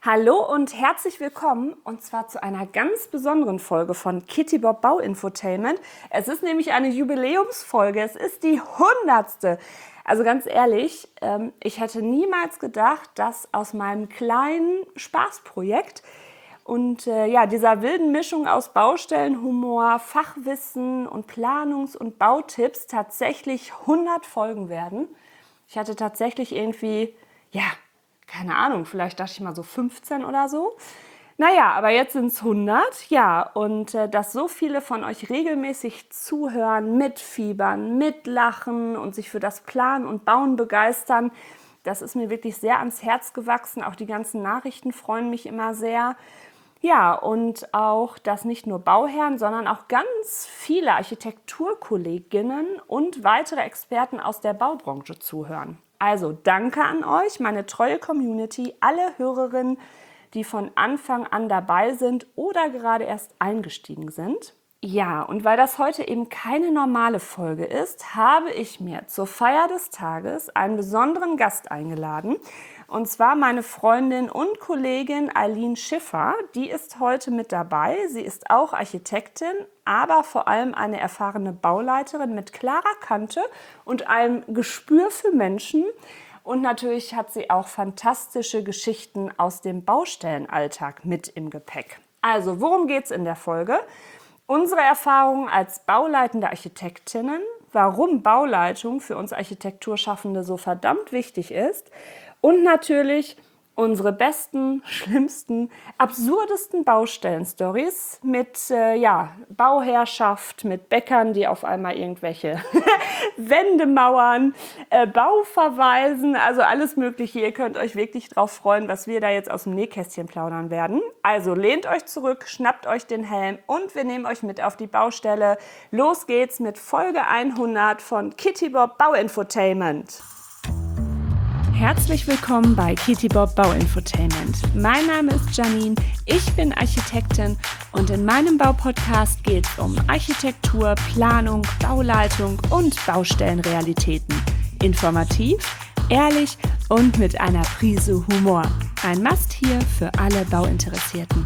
Hallo und herzlich willkommen und zwar zu einer ganz besonderen Folge von Kitty Bob Bauinfotainment. Es ist nämlich eine Jubiläumsfolge, es ist die 100. Also ganz ehrlich, ich hätte niemals gedacht, dass aus meinem kleinen Spaßprojekt und dieser wilden Mischung aus Baustellenhumor, Fachwissen und Planungs- und Bautipps tatsächlich 100 Folgen werden. Ich hatte tatsächlich irgendwie, keine Ahnung, vielleicht dachte ich mal so 15 oder so. Naja, aber jetzt sind es 100, ja, und dass so viele von euch regelmäßig zuhören, mitfiebern, mitlachen und sich für das Planen und Bauen begeistern, das ist mir wirklich sehr ans Herz gewachsen. Auch die ganzen Nachrichten freuen mich immer sehr. Ja, und auch, dass nicht nur Bauherren, sondern auch ganz viele Architekturkolleginnen und weitere Experten aus der Baubranche zuhören. Also danke an euch, meine treue Community, alle Hörerinnen, die von Anfang an dabei sind oder gerade erst eingestiegen sind. Ja, und weil das heute eben keine normale Folge ist, habe ich mir zur Feier des Tages einen besonderen Gast eingeladen. Und zwar meine Freundin und Kollegin Eileen Schiffer. Die ist heute mit dabei. Sie ist auch Architektin, aber vor allem eine erfahrene Bauleiterin mit klarer Kante und einem Gespür für Menschen. Und natürlich hat sie auch fantastische Geschichten aus dem Baustellenalltag mit im Gepäck. Also, worum geht es in der Folge? Unsere Erfahrungen als bauleitende Architektinnen, warum Bauleitung für uns Architekturschaffende so verdammt wichtig ist und natürlich unsere besten, schlimmsten, absurdesten Baustellen-Stories mit Bauherrschaft, mit Bäckern, die auf einmal irgendwelche Wände mauern, Bauverweisen, also alles Mögliche. Ihr könnt euch wirklich drauf freuen, was wir da jetzt aus dem Nähkästchen plaudern werden. Also lehnt euch zurück, schnappt euch den Helm und wir nehmen euch mit auf die Baustelle. Los geht's mit Folge 100 von Kitty Bob Bauinfotainment. Herzlich willkommen bei Kitty Bob Bauinfotainment. Mein Name ist Janine, ich bin Architektin und in meinem Baupodcast geht es um Architektur, Planung, Bauleitung und Baustellenrealitäten. Informativ, ehrlich und mit einer Prise Humor. Ein Must hier für alle Bauinteressierten.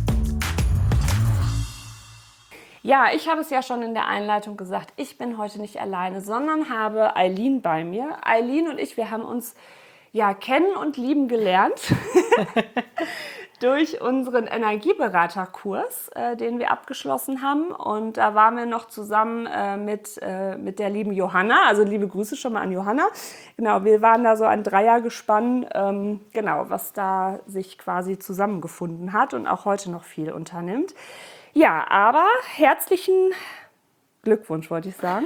Ja, ich habe es ja schon in der Einleitung gesagt, ich bin heute nicht alleine, sondern habe Eileen bei mir. Eileen und ich, wir haben uns kennen und lieben gelernt durch unseren Energieberaterkurs, den wir abgeschlossen haben. Und da waren wir noch zusammen mit der lieben Johanna, also liebe Grüße schon mal an Johanna. Genau, wir waren da so ein Dreiergespann, was da sich quasi zusammengefunden hat und auch heute noch viel unternimmt. Ja, aber herzlichen Glückwunsch, wollte ich sagen.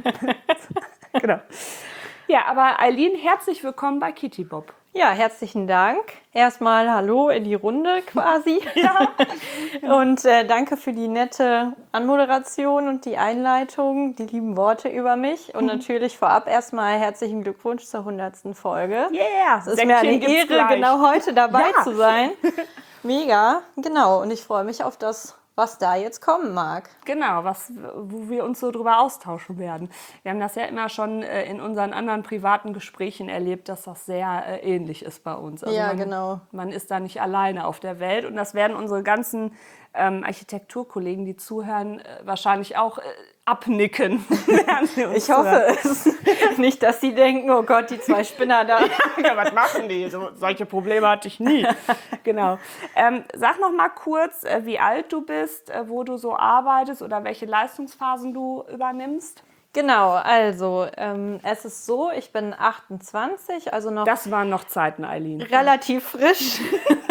Genau. Ja, aber Eileen, herzlich willkommen bei Kitty Bob. Ja, herzlichen Dank. Erstmal Hallo in die Runde quasi. Ja. Und danke für die nette Anmoderation und die Einleitung, die lieben Worte über mich. Und natürlich vorab erstmal herzlichen Glückwunsch zur 100. Folge. Yeah! Es ist mir eine Ehre, genau heute dabei zu sein. Mega, genau. Und ich freue mich auf das, was da jetzt kommen mag. Genau, wo wir uns so drüber austauschen werden. Wir haben das ja immer schon in unseren anderen privaten Gesprächen erlebt, dass das sehr ähnlich ist bei uns. Also genau. Man ist da nicht alleine auf der Welt und das werden unsere ganzen Architekturkollegen, die zuhören, wahrscheinlich auch abnicken. Ich hoffe es. Nicht, dass sie denken, oh Gott, die zwei Spinner da. Ja, was machen die? Solche Probleme hatte ich nie. Genau. Sag noch mal kurz, wie alt du bist, wo du so arbeitest oder welche Leistungsphasen du übernimmst. Genau, also es ist so, ich bin 28, also noch... Das waren noch Zeiten, Eileen. Relativ frisch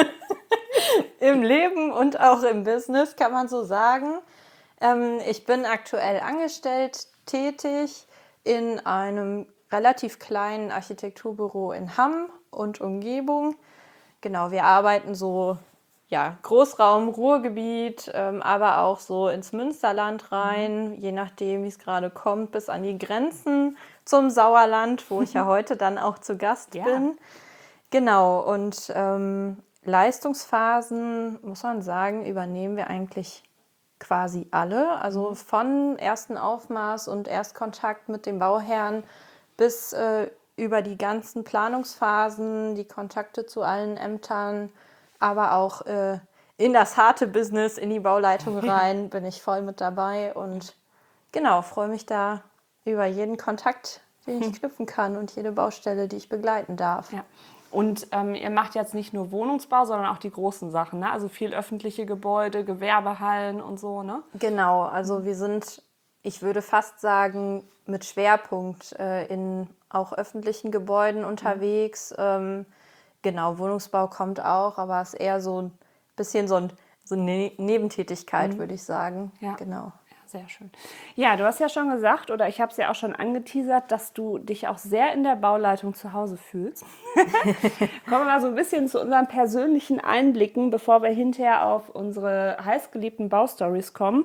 im Leben und auch im Business, kann man so sagen. Ich bin aktuell angestellt tätig in einem relativ kleinen Architekturbüro in Hamm und Umgebung. Genau, wir arbeiten so Großraum, Ruhrgebiet, aber auch so ins Münsterland rein, je nachdem, wie es gerade kommt, bis an die Grenzen zum Sauerland, wo ich ja heute dann auch zu Gast bin. Genau, und Leistungsphasen, muss man sagen, übernehmen wir eigentlich quasi alle. Also von ersten Aufmaß und Erstkontakt mit dem Bauherrn bis über die ganzen Planungsphasen, die Kontakte zu allen Ämtern, aber auch in das harte Business, in die Bauleitung rein, bin ich voll mit dabei und genau, freue mich da über jeden Kontakt, den ich knüpfen kann und jede Baustelle, die ich begleiten darf. Ja. Und ihr macht jetzt nicht nur Wohnungsbau, sondern auch die großen Sachen, ne? Also viel öffentliche Gebäude, Gewerbehallen und so, ne? Genau, also wir sind, ich würde fast sagen, mit Schwerpunkt in auch öffentlichen Gebäuden unterwegs. Genau, Wohnungsbau kommt auch, aber es ist eher so ein bisschen so eine Nebentätigkeit, würde ich sagen. Ja. Genau. Sehr schön. Ja, du hast ja schon gesagt, oder ich habe es ja auch schon angeteasert, dass du dich auch sehr in der Bauleitung zu Hause fühlst. Kommen wir mal so ein bisschen zu unseren persönlichen Einblicken, bevor wir hinterher auf unsere heißgeliebten Baustories kommen.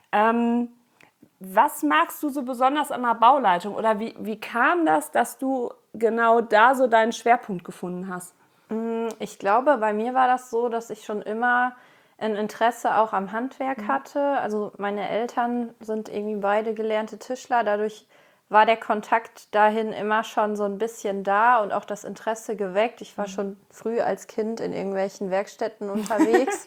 Was magst du so besonders an der Bauleitung? Oder wie kam das, dass du genau da so deinen Schwerpunkt gefunden hast? Ich glaube, bei mir war das so, dass ich schon immer ein Interesse auch am Handwerk hatte. Also meine Eltern sind irgendwie beide gelernte Tischler. Dadurch war der Kontakt dahin immer schon so ein bisschen da und auch das Interesse geweckt. Ich war schon früh als Kind in irgendwelchen Werkstätten unterwegs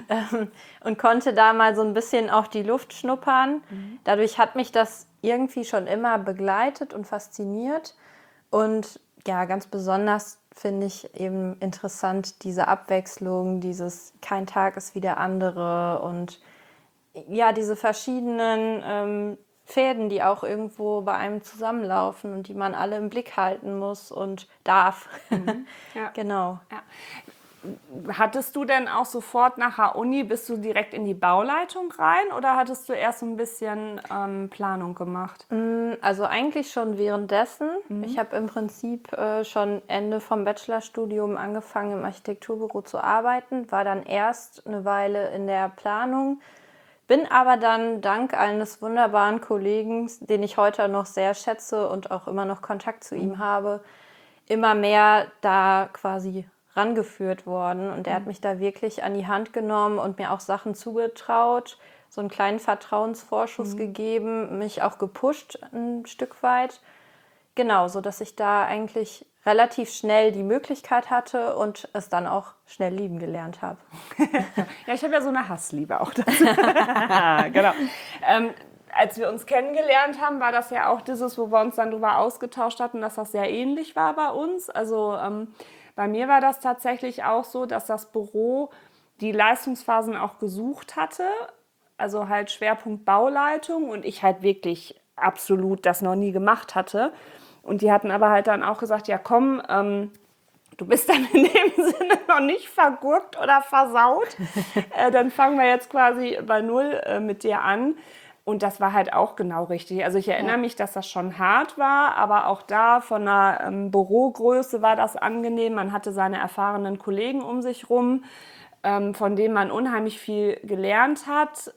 und konnte da mal so ein bisschen auch die Luft schnuppern. Dadurch hat mich das irgendwie schon immer begleitet und fasziniert. Und ja, ganz besonders finde ich eben interessant diese Abwechslung, dieses kein Tag ist wie der andere und ja, diese verschiedenen Fäden, die auch irgendwo bei einem zusammenlaufen und die man alle im Blick halten muss und darf. Ja. Genau. Ja. Hattest du denn auch sofort nach der Uni, bist du direkt in die Bauleitung rein oder hattest du erst so ein bisschen Planung gemacht? Also eigentlich schon währenddessen. Ich habe im Prinzip schon Ende vom Bachelorstudium angefangen, im Architekturbüro zu arbeiten, war dann erst eine Weile in der Planung, bin aber dann dank eines wunderbaren Kollegen, den ich heute noch sehr schätze und auch immer noch Kontakt zu ihm habe, immer mehr da quasi rangeführt worden. Und er hat mich da wirklich an die Hand genommen und mir auch Sachen zugetraut, so einen kleinen Vertrauensvorschuss gegeben, mich auch gepusht ein Stück weit. Genau, so dass ich da eigentlich relativ schnell die Möglichkeit hatte und es dann auch schnell lieben gelernt habe. Ja, ich habe ja so eine Hassliebe auch dazu. Genau. Als wir uns kennengelernt haben, war das ja auch dieses, wo wir uns dann darüber ausgetauscht hatten, dass das sehr ähnlich war bei uns. Also bei mir war das tatsächlich auch so, dass das Büro die Leistungsphasen auch gesucht hatte. Also halt Schwerpunkt Bauleitung und ich halt wirklich absolut das noch nie gemacht hatte. Und die hatten aber halt dann auch gesagt, ja komm, du bist dann in dem Sinne noch nicht vergurkt oder versaut. Dann fangen wir jetzt quasi bei Null mit dir an. Und das war halt auch genau richtig. Also ich erinnere mich, dass das schon hart war, aber auch da von der Bürogröße war das angenehm. Man hatte seine erfahrenen Kollegen um sich rum, von denen man unheimlich viel gelernt hat.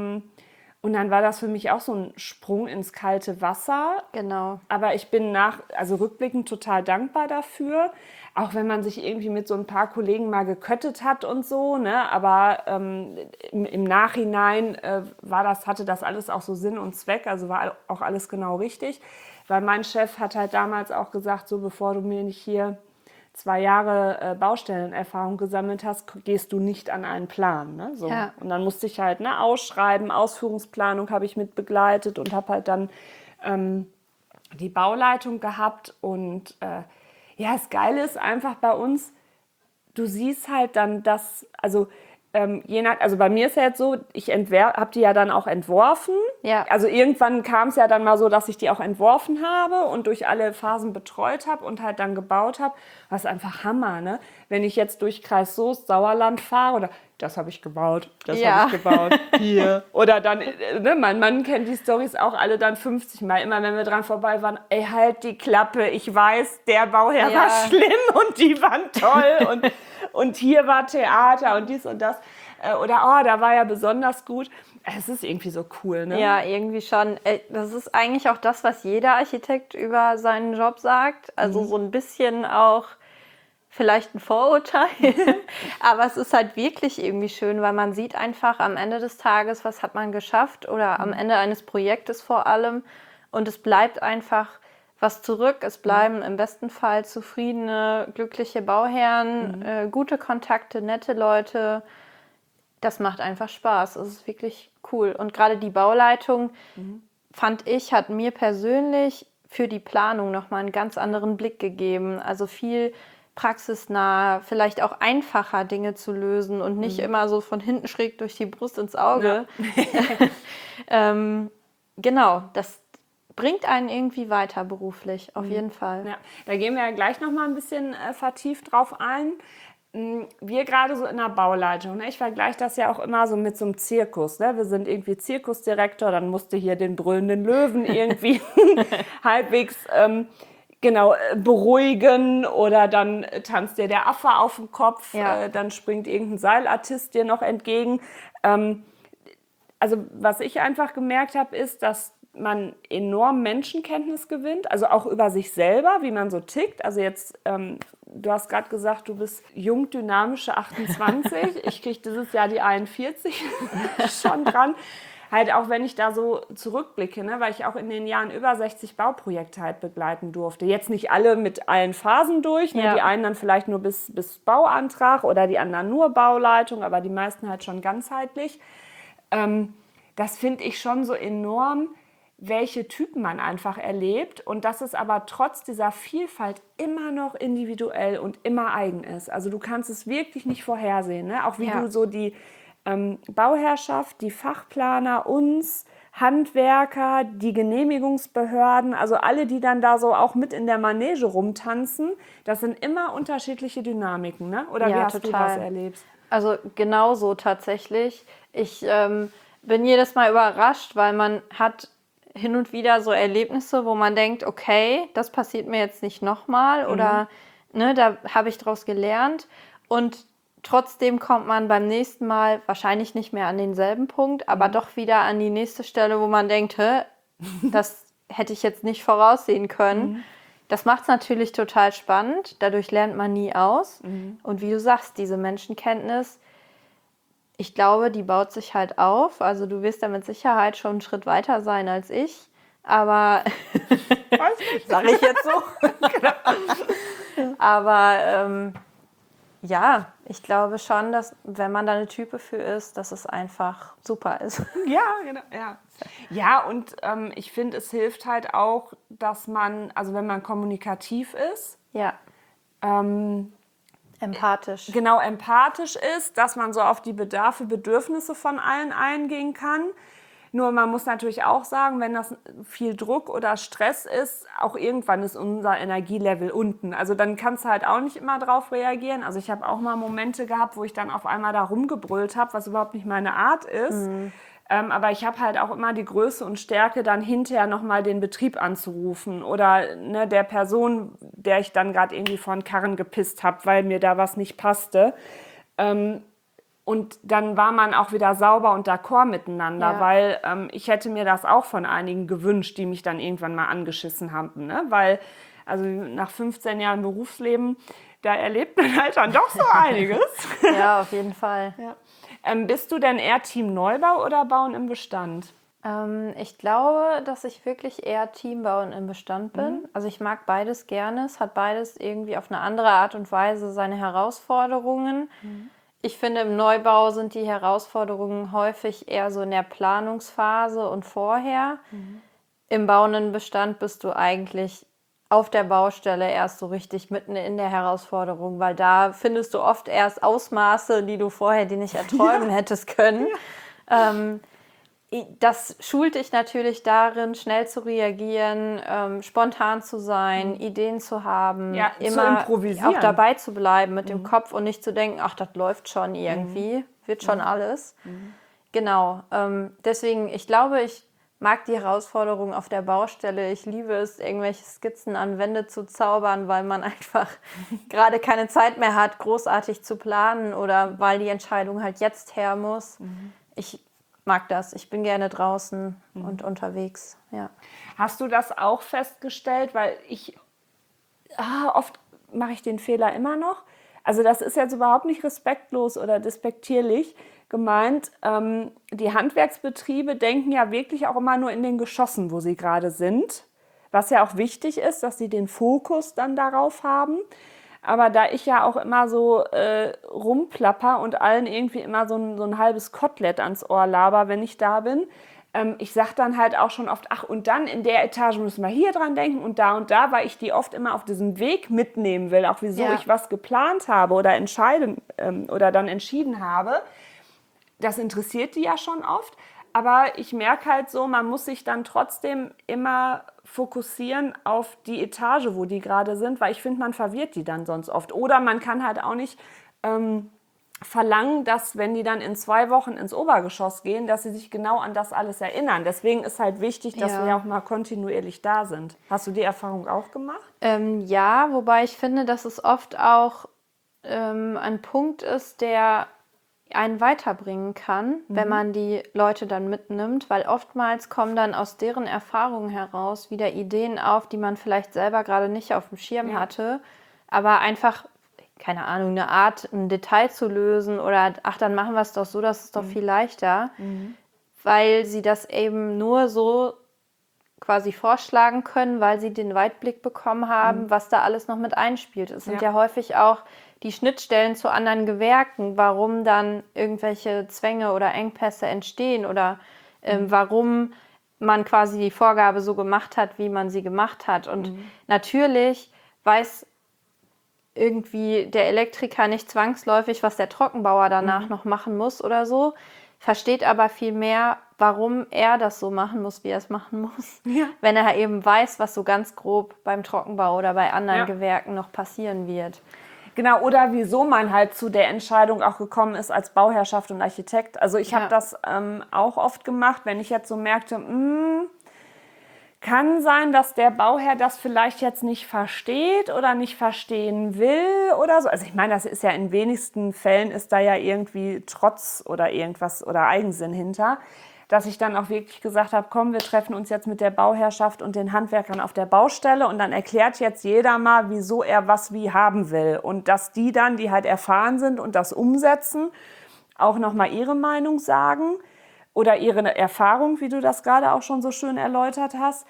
Und dann war das für mich auch so ein Sprung ins kalte Wasser. Genau. Aber ich bin also rückblickend total dankbar dafür. Auch wenn man sich irgendwie mit so ein paar Kollegen mal geköttet hat und so, ne? Aber im Nachhinein hatte das alles auch so Sinn und Zweck. Also war auch alles genau richtig. Weil mein Chef hat halt damals auch gesagt, so bevor du mir nicht hier 2 Jahre Baustellenerfahrung gesammelt hast, gehst du nicht an einen Plan. Ne? So. Ja. Und dann musste ich halt ausschreiben, Ausführungsplanung habe ich mit begleitet und habe halt dann die Bauleitung gehabt. Und ja, das Geile ist einfach bei uns, du siehst halt dann das, also also bei mir ist ja jetzt so, ich habe die ja dann auch entworfen. Ja. Also irgendwann kam es ja dann mal so, dass ich die auch entworfen habe und durch alle Phasen betreut habe und halt dann gebaut habe. Das ist einfach Hammer, ne? Wenn ich jetzt durch Kreis Soest, Sauerland fahre oder das habe ich gebaut, das habe ich gebaut, hier. Oder dann, ne, mein Mann kennt die Storys auch alle dann 50 Mal. Immer wenn wir dran vorbei waren, ey, halt die Klappe, ich weiß, der Bauherr war schlimm und die waren toll und hier war Theater und dies und das. Oder, da war ja besonders gut. Es ist irgendwie so cool, ne? Ja, irgendwie schon. Das ist eigentlich auch das, was jeder Architekt über seinen Job sagt. Also so ein bisschen auch vielleicht ein Vorurteil. Aber es ist halt wirklich irgendwie schön, weil man sieht einfach am Ende des Tages, was hat man geschafft oder am Ende eines Projektes vor allem. Und es bleibt einfach was zurück. Es bleiben im besten Fall zufriedene, glückliche Bauherren, gute Kontakte, nette Leute. Das macht einfach Spaß. Es ist wirklich cool. Und gerade die Bauleitung, fand ich, hat mir persönlich für die Planung nochmal einen ganz anderen Blick gegeben. Also viel praxisnah, vielleicht auch einfacher Dinge zu lösen und nicht immer so von hinten schräg durch die Brust ins Auge. Ja. Genau, das bringt einen irgendwie weiter beruflich, auf jeden Fall. Ja, da gehen wir ja gleich noch mal ein bisschen vertieft drauf ein. Wir gerade so in der Bauleitung, ne? Ich vergleiche das ja auch immer so mit so einem Zirkus. Ne? Wir sind irgendwie Zirkusdirektor, dann musste hier den brüllenden Löwen irgendwie halbwegs beruhigen oder dann tanzt dir der Affe auf den Kopf, dann springt irgendein Seilartist dir noch entgegen. Also was ich einfach gemerkt habe, ist, dass man enorm Menschenkenntnis gewinnt, also auch über sich selber, wie man so tickt. Also jetzt, du hast gerade gesagt, du bist jung, dynamische 28. Ich kriege dieses Jahr die 41 schon dran. Halt auch, wenn ich da so zurückblicke, ne, weil ich auch in den Jahren über 60 Bauprojekte halt begleiten durfte. Jetzt nicht alle mit allen Phasen durch, ne, die einen dann vielleicht nur bis Bauantrag oder die anderen nur Bauleitung, aber die meisten halt schon ganzheitlich. Das finde ich schon so enorm, welche Typen man einfach erlebt und dass es aber trotz dieser Vielfalt immer noch individuell und immer eigen ist. Also du kannst es wirklich nicht vorhersehen, ne? Auch wie du so die Bauherrschaft, die Fachplaner, uns, Handwerker, die Genehmigungsbehörden, also alle, die dann da so auch mit in der Manege rumtanzen, das sind immer unterschiedliche Dynamiken, ne? Oder wie hast du das erlebt? Also genauso tatsächlich. Ich bin jedes Mal überrascht, weil man hat hin und wieder so Erlebnisse, wo man denkt, okay, das passiert mir jetzt nicht nochmal oder ne, da habe ich draus gelernt und trotzdem kommt man beim nächsten Mal wahrscheinlich nicht mehr an denselben Punkt, aber doch wieder an die nächste Stelle, wo man denkt, das hätte ich jetzt nicht voraussehen können. Das macht es natürlich total spannend, dadurch lernt man nie aus. Und wie du sagst, diese Menschenkenntnis, ich glaube, die baut sich halt auf. Also du wirst da mit Sicherheit schon einen Schritt weiter sein als ich. Aber, sage ich jetzt so. Aber ja, ich glaube schon, dass wenn man da eine Type für ist, dass es einfach super ist. Ja, genau. Ja, und ich finde, es hilft halt auch, dass man, also wenn man kommunikativ ist, empathisch. Genau, empathisch ist, dass man so auf die Bedarfe, Bedürfnisse von allen eingehen kann. Nur man muss natürlich auch sagen, wenn das viel Druck oder Stress ist, auch irgendwann ist unser Energielevel unten. Also dann kannst du halt auch nicht immer drauf reagieren. Also ich habe auch mal Momente gehabt, wo ich dann auf einmal da rumgebrüllt habe, was überhaupt nicht meine Art ist. Aber ich habe halt auch immer die Größe und Stärke, dann hinterher nochmal den Betrieb anzurufen oder ne, der Person, der ich dann gerade irgendwie vor den Karren gepisst habe, weil mir da was nicht passte. Und dann war man auch wieder sauber und d'accord miteinander, weil ich hätte mir das auch von einigen gewünscht, die mich dann irgendwann mal angeschissen haben. Ne? Weil also nach 15 Jahren Berufsleben, da erlebt man halt dann doch so einiges. Ja, auf jeden Fall. Ja. Bist du denn eher Team Neubau oder Bauen im Bestand? Ich glaube, dass ich wirklich eher Team Bauen im Bestand bin. Also ich mag beides gerne. Es hat beides irgendwie auf eine andere Art und Weise seine Herausforderungen. Ich finde, im Neubau sind die Herausforderungen häufig eher so in der Planungsphase und vorher. Im bauenden Bestand bist du eigentlich auf der Baustelle erst so richtig mitten in der Herausforderung, weil da findest du oft erst Ausmaße, die du vorher dir nicht erträumen hättest können. Das schult dich natürlich darin, schnell zu reagieren, spontan zu sein, Ideen zu haben, immer auch dabei zu bleiben mit dem Kopf und nicht zu denken, ach, das läuft schon irgendwie, wird schon alles. Genau, deswegen, ich glaube, ich mag die Herausforderung auf der Baustelle. Ich liebe es, irgendwelche Skizzen an Wände zu zaubern, weil man einfach gerade keine Zeit mehr hat, großartig zu planen oder weil die Entscheidung halt jetzt her muss. Ich mag das. Ich bin gerne draußen und unterwegs. Ja. Hast du das auch festgestellt? Weil oft mache ich den Fehler immer noch. Also das ist jetzt überhaupt nicht respektlos oder despektierlich gemeint. Die Handwerksbetriebe denken ja wirklich auch immer nur in den Geschossen, wo sie gerade sind. was ja auch wichtig ist, dass sie den Fokus dann darauf haben. Aber da ich ja auch immer so rumplapper und allen irgendwie immer so ein halbes Kotelett ans Ohr laber, wenn ich da bin, ich sage dann halt auch schon oft, ach, und dann in der Etage müssen wir hier dran denken und da, weil ich die oft immer auf diesem Weg mitnehmen will, auch wieso ich was geplant habe oder oder dann entschieden habe. Das interessiert die ja schon oft. Aber ich merke halt so, man muss sich dann trotzdem immer fokussieren auf die Etage, wo die gerade sind, weil ich finde, man verwirrt die dann sonst oft. Oder man kann halt auch nicht verlangen, dass, wenn die dann in 2 Wochen ins Obergeschoss gehen, dass sie sich genau an das alles erinnern. Deswegen ist halt wichtig, dass wir auch mal kontinuierlich da sind. Hast du die Erfahrung auch gemacht? Ja, wobei ich finde, dass es oft auch ein Punkt ist, der einen weiterbringen kann, wenn man die Leute dann mitnimmt, weil oftmals kommen dann aus deren Erfahrungen heraus wieder Ideen auf, die man vielleicht selber gerade nicht auf dem Schirm hatte, aber einfach, keine Ahnung, eine Art, ein Detail zu lösen oder ach, dann machen wir es doch so, das ist doch viel leichter, weil sie das eben nur so quasi vorschlagen können, weil sie den Weitblick bekommen haben, was da alles noch mit einspielt. Es sind ja häufig auch die Schnittstellen zu anderen Gewerken, warum dann irgendwelche Zwänge oder Engpässe entstehen oder warum man quasi die Vorgabe so gemacht hat, wie man sie gemacht hat. Und natürlich weiß irgendwie der Elektriker nicht zwangsläufig, was der Trockenbauer danach noch machen muss oder so, versteht aber viel mehr, warum er das so machen muss, wie er es machen muss, wenn er eben weiß, was so ganz grob beim Trockenbau oder bei anderen Gewerken noch passieren wird. Genau, oder wieso man halt zu der Entscheidung auch gekommen ist als Bauherrschaft und Architekt. Also ich habe das auch oft gemacht, wenn ich jetzt so merkte, kann sein, dass der Bauherr das vielleicht jetzt nicht versteht oder nicht verstehen will oder so. Also ich meine, das ist ja in wenigsten Fällen ist da ja irgendwie Trotz oder irgendwas oder Eigensinn hinter, dass ich dann auch wirklich gesagt habe, komm, wir treffen uns jetzt mit der Bauherrschaft und den Handwerkern auf der Baustelle und dann erklärt jetzt jeder mal, wieso er was wie haben will und dass die dann, die halt erfahren sind und das umsetzen, auch nochmal ihre Meinung sagen oder ihre Erfahrung, wie du das gerade auch schon so schön erläutert hast,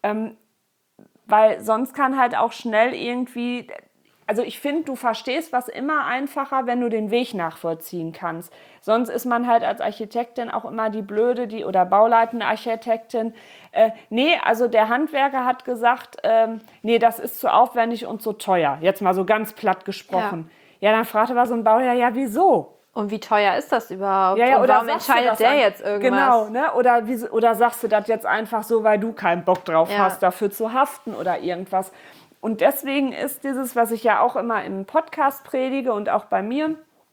weil sonst kann halt auch schnell irgendwie, also ich finde, du verstehst was immer einfacher, wenn du den Weg nachvollziehen kannst. Sonst ist man halt als Architektin auch immer die Blöde, oder bauleitende Architektin. Nee, also der Handwerker hat gesagt, nee, das ist zu aufwendig und zu teuer. Jetzt mal so ganz platt gesprochen. Ja, dann fragte aber so ein Bauherr, ja, wieso? Und wie teuer ist das überhaupt? Ja, und oder warum entscheidet der jetzt irgendwas? Genau, ne? Oder sagst du das jetzt einfach so, weil du keinen Bock drauf hast, dafür zu haften oder irgendwas. Und deswegen ist dieses, was ich ja auch immer im Podcast predige und auch bei mir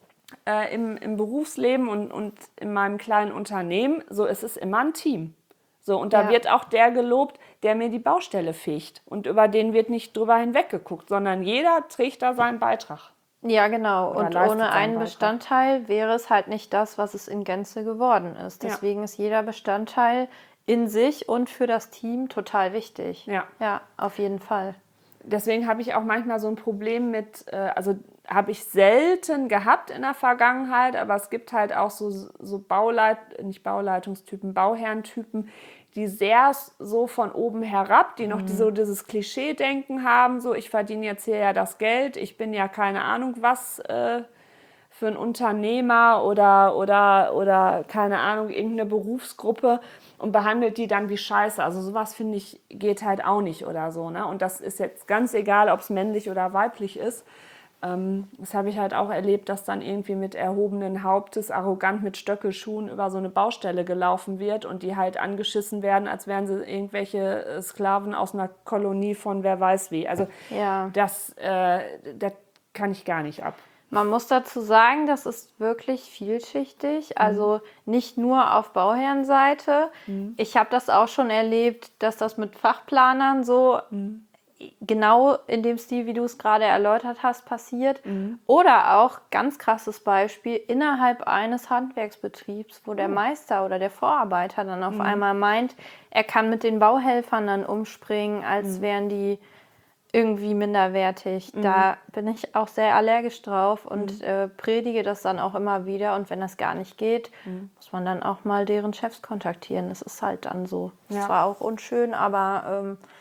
im Berufsleben und in meinem kleinen Unternehmen, so ist es immer ein Team. So, und da wird auch der gelobt, der mir die Baustelle ficht. Und über den wird nicht drüber hinweggeguckt, sondern jeder trägt da seinen Beitrag. Ja, genau. Und ohne einen Bestandteil wäre es halt nicht das, was es in Gänze geworden ist. Deswegen ist jeder Bestandteil in sich und für das Team total wichtig. Ja, auf jeden Fall. Deswegen habe ich auch manchmal so ein Problem mit, also habe ich selten gehabt in der Vergangenheit, aber es gibt halt auch so nicht Bauleitungstypen, Bauherrentypen, die sehr so von oben herab, die noch so dieses Klischee-Denken haben, so ich verdiene jetzt hier ja das Geld, ich bin ja keine Ahnung was für ein Unternehmer oder keine Ahnung, irgendeine Berufsgruppe und behandelt die dann wie Scheiße. Also sowas, finde ich, geht halt auch nicht oder so. Ne? Und das ist jetzt ganz egal, ob es männlich oder weiblich ist. Das habe ich halt auch erlebt, dass dann irgendwie mit erhobenen Hauptes arrogant mit Stöckelschuhen über so eine Baustelle gelaufen wird und die halt angeschissen werden, als wären sie irgendwelche Sklaven aus einer Kolonie von wer weiß wie. Also das kann ich gar nicht ab. Man muss dazu sagen, das ist wirklich vielschichtig, also nicht nur auf Bauherrenseite. Ich habe das auch schon erlebt, dass das mit Fachplanern so genau in dem Stil, wie du es gerade erläutert hast, passiert. Oder auch, ganz krasses Beispiel, innerhalb eines Handwerksbetriebs, wo der Meister oder der Vorarbeiter dann auf einmal meint, er kann mit den Bauhelfern dann umspringen, als wären die irgendwie minderwertig. Da bin ich auch sehr allergisch drauf und predige das dann auch immer wieder. Und wenn das gar nicht geht, muss man dann auch mal deren Chefs kontaktieren. Das ist halt dann so. Das war auch unschön, aber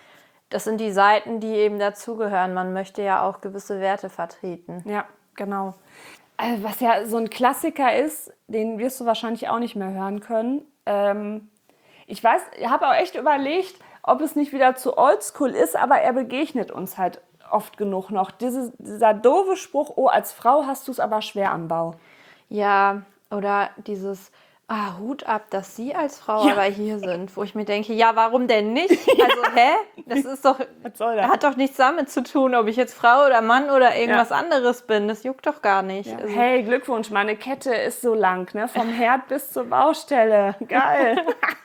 das sind die Seiten, die eben dazugehören. Man möchte ja auch gewisse Werte vertreten. Ja, genau. Was ja so ein Klassiker ist, den wirst du wahrscheinlich auch nicht mehr hören können. Ich habe auch echt überlegt, ob es nicht wieder zu oldschool ist, aber er begegnet uns halt oft genug noch. Dieser doofe Spruch, oh, als Frau hast du es aber schwer am Bau. Ja, oder dieses Hut ab, dass Sie als Frau aber hier sind, wo ich mir denke, ja, warum denn nicht? Also, das ist doch, Was soll das? hat doch nichts damit zu tun, ob ich jetzt Frau oder Mann oder irgendwas anderes bin. Das juckt doch gar nicht. Ja. Also, Hey, Glückwunsch, meine Kette ist so lang, ne? Vom Herd bis zur Baustelle. Geil.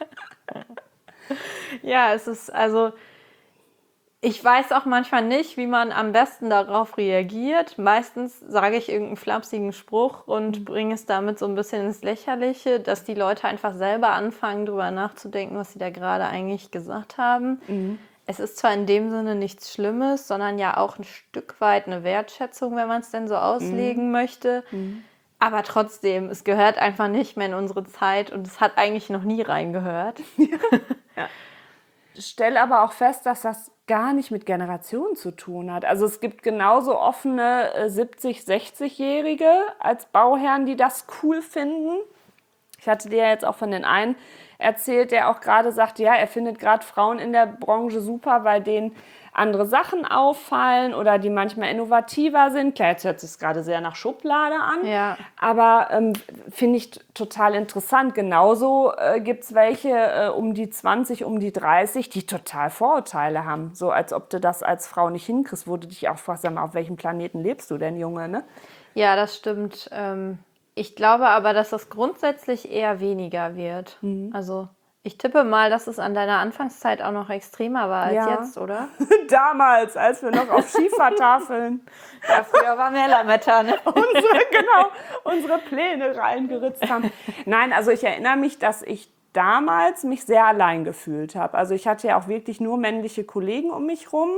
ja, es ist also, ich weiß auch manchmal nicht, wie man am besten darauf reagiert. Meistens sage ich irgendeinen flapsigen Spruch und bringe es damit so ein bisschen ins Lächerliche, dass die Leute einfach selber anfangen, drüber nachzudenken, was sie da gerade eigentlich gesagt haben. Es ist zwar in dem Sinne nichts Schlimmes, sondern ja auch ein Stück weit eine Wertschätzung, wenn man es denn so auslegen möchte. Aber trotzdem, es gehört einfach nicht mehr in unsere Zeit und es hat eigentlich noch nie reingehört. Ich stelle aber auch fest, dass das gar nicht mit Generationen zu tun hat. Also es gibt genauso offene 70-, 60-Jährige als Bauherren, die das cool finden. Ich hatte dir ja jetzt auch von den einen erzählt, der auch gerade sagt, ja, er findet gerade Frauen in der Branche super, weil denen andere Sachen auffallen oder die manchmal innovativer sind. Klar, jetzt hört sich es gerade sehr nach Schublade an, Ja. aber finde ich total interessant. Genauso gibt es welche um die 20, um die 30, die total Vorurteile haben. So als ob du das als Frau nicht hinkriegst, wo du dich auch fragst, sag mal, auf welchem Planeten lebst du denn, Junge, ne? Ja, das stimmt. Ich glaube aber, dass das grundsätzlich eher weniger wird. Also ich tippe mal, dass es an deiner Anfangszeit auch noch extremer war als Ja. jetzt, oder? Damals, als wir noch auf Schiefertafeln Ja, früher war mehr Lametta, ne? unsere Pläne reingeritzt haben. Nein, also ich erinnere mich, dass ich damals mich sehr allein gefühlt habe. Also ich hatte ja auch wirklich nur männliche Kollegen um mich rum.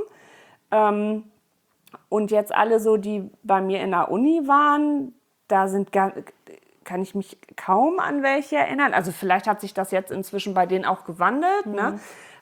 Und jetzt alle so, die bei mir in der Uni waren, kann ich mich kaum an welche erinnern. Also vielleicht hat sich das jetzt inzwischen bei denen auch gewandelt. Ne?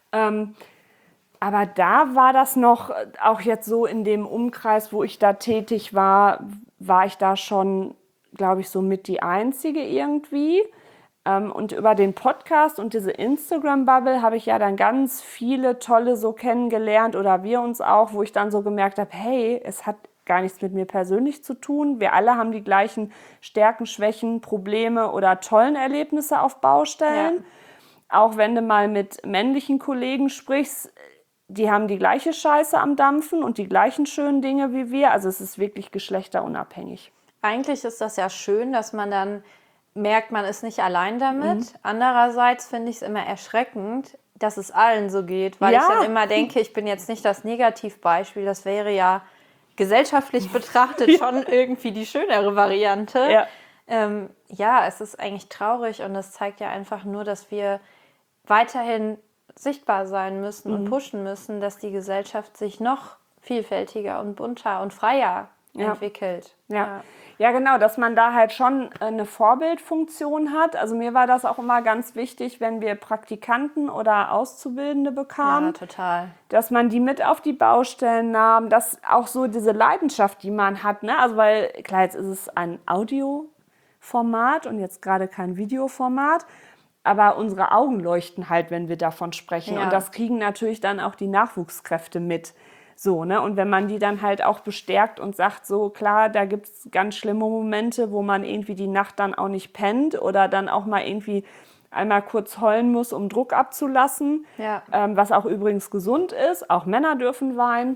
Aber da war das noch, auch jetzt so in dem Umkreis, wo ich da tätig war, war ich da schon, glaube ich, so mit die Einzige irgendwie. Und über den Podcast und diese Instagram-Bubble habe ich ja dann ganz viele tolle so kennengelernt oder wir uns auch, wo ich dann so gemerkt habe, hey, es hat gar nichts mit mir persönlich zu tun. Wir alle haben die gleichen Stärken, Schwächen, Probleme oder tollen Erlebnisse auf Baustellen. Ja. Auch wenn du mal mit männlichen Kollegen sprichst, die haben die gleiche Scheiße am Dampfen und die gleichen schönen Dinge wie wir. Also es ist wirklich geschlechterunabhängig. Eigentlich ist das ja schön, dass man dann merkt, man ist nicht allein damit. Andererseits finde ich es immer erschreckend, dass es allen so geht, weil Ja. ich dann immer denke, ich bin jetzt nicht das Negativbeispiel. Das wäre ja gesellschaftlich betrachtet schon irgendwie die schönere Variante. Ja. Es ist eigentlich traurig und das zeigt ja einfach nur, dass wir weiterhin sichtbar sein müssen und pushen müssen, dass die Gesellschaft sich noch vielfältiger und bunter und freier entwickelt. Ja, genau, dass man da halt schon eine Vorbildfunktion hat. Also mir war das auch immer ganz wichtig, wenn wir Praktikanten oder Auszubildende bekamen, Ja, total. dass man die mit auf die Baustellen nahm, dass auch so diese Leidenschaft, die man hat, ne? Also weil, klar, jetzt ist es ein Audioformat und jetzt gerade kein Videoformat, aber unsere Augen leuchten halt, wenn wir davon sprechen. Ja. Und das kriegen natürlich dann auch die Nachwuchskräfte mit. So, ne? Und wenn man die dann halt auch bestärkt und sagt, so klar, da gibt es ganz schlimme Momente, wo man irgendwie die Nacht dann auch nicht pennt oder dann auch mal irgendwie einmal kurz heulen muss, um Druck abzulassen, Ja. Was auch übrigens gesund ist. Auch Männer dürfen weinen.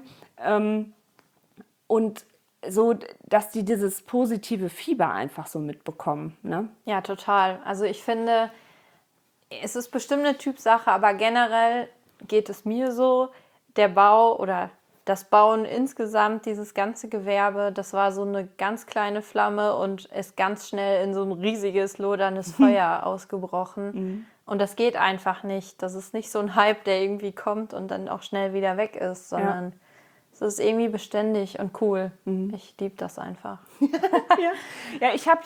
Und so, dass die dieses positive Fieber einfach so mitbekommen. Ne? Ja, total. Also ich finde, es ist bestimmt eine Typsache, aber generell geht es mir so, der Bau oder das Bauen insgesamt, dieses ganze Gewerbe, das war so eine ganz kleine Flamme und ist ganz schnell in so ein riesiges, loderndes Feuer ausgebrochen. Und das geht einfach nicht. Das ist nicht so ein Hype, der irgendwie kommt und dann auch schnell wieder weg ist, sondern es ist irgendwie beständig und cool. Ich liebe das einfach. Ja, ich habe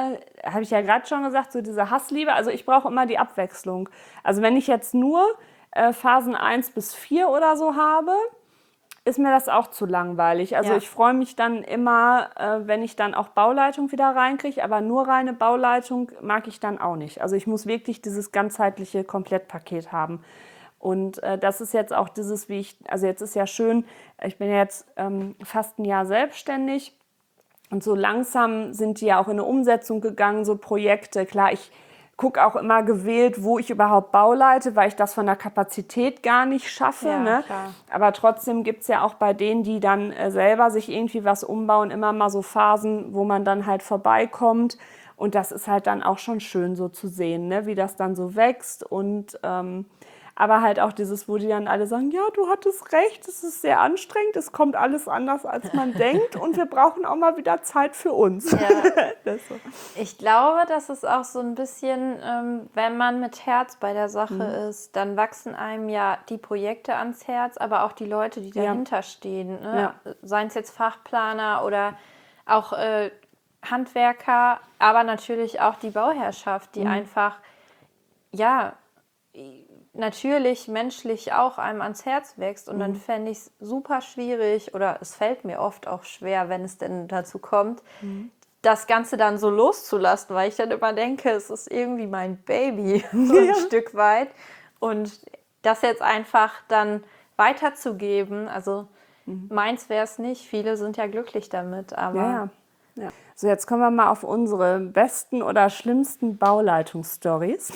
ich ja gerade schon gesagt, so diese Hassliebe. Also ich brauche immer die Abwechslung. Also wenn ich jetzt nur Phasen 1 bis 4 oder so habe, ist mir das auch zu langweilig. Also Ja. ich freue mich dann immer, wenn ich dann auch Bauleitung wieder reinkriege, aber nur reine Bauleitung mag ich dann auch nicht. Also ich muss wirklich dieses ganzheitliche Komplettpaket haben. Und das ist jetzt auch dieses, also jetzt ist ja schön, ich bin ja jetzt fast ein Jahr selbstständig und so langsam sind die ja auch in eine Umsetzung gegangen, so Projekte. Klar, ich gucke auch immer gewählt, wo ich überhaupt bauleite, weil ich das von der Kapazität gar nicht schaffe. Ja, Ne? klar. Aber trotzdem gibt es ja auch bei denen, die dann selber sich irgendwie was umbauen, immer mal so Phasen, wo man dann halt vorbeikommt. Und das ist halt dann auch schon schön so zu sehen, ne? Wie das dann so wächst. Und aber halt auch dieses, wo die dann alle sagen, ja, du hattest recht, es ist sehr anstrengend, es kommt alles anders, als man denkt und wir brauchen auch mal wieder Zeit für uns. Ja. Das ist so. Ich glaube, das ist auch so ein bisschen, wenn man mit Herz bei der Sache ist, dann wachsen einem ja die Projekte ans Herz, aber auch die Leute, die dahinter stehen. Ne? Ja. Seien es jetzt Fachplaner oder auch Handwerker, aber natürlich auch die Bauherrschaft, die einfach, ja, natürlich menschlich auch einem ans Herz wächst. Und dann fände ich es super schwierig, oder es fällt mir oft auch schwer, wenn es denn dazu kommt, das Ganze dann so loszulassen, weil ich dann immer denke, es ist irgendwie mein Baby, so ein Stück weit. Und das jetzt einfach dann weiterzugeben, also meins wäre es nicht, viele sind ja glücklich damit, aber Ja. So, jetzt kommen wir mal auf unsere besten oder schlimmsten Bauleitungsstories,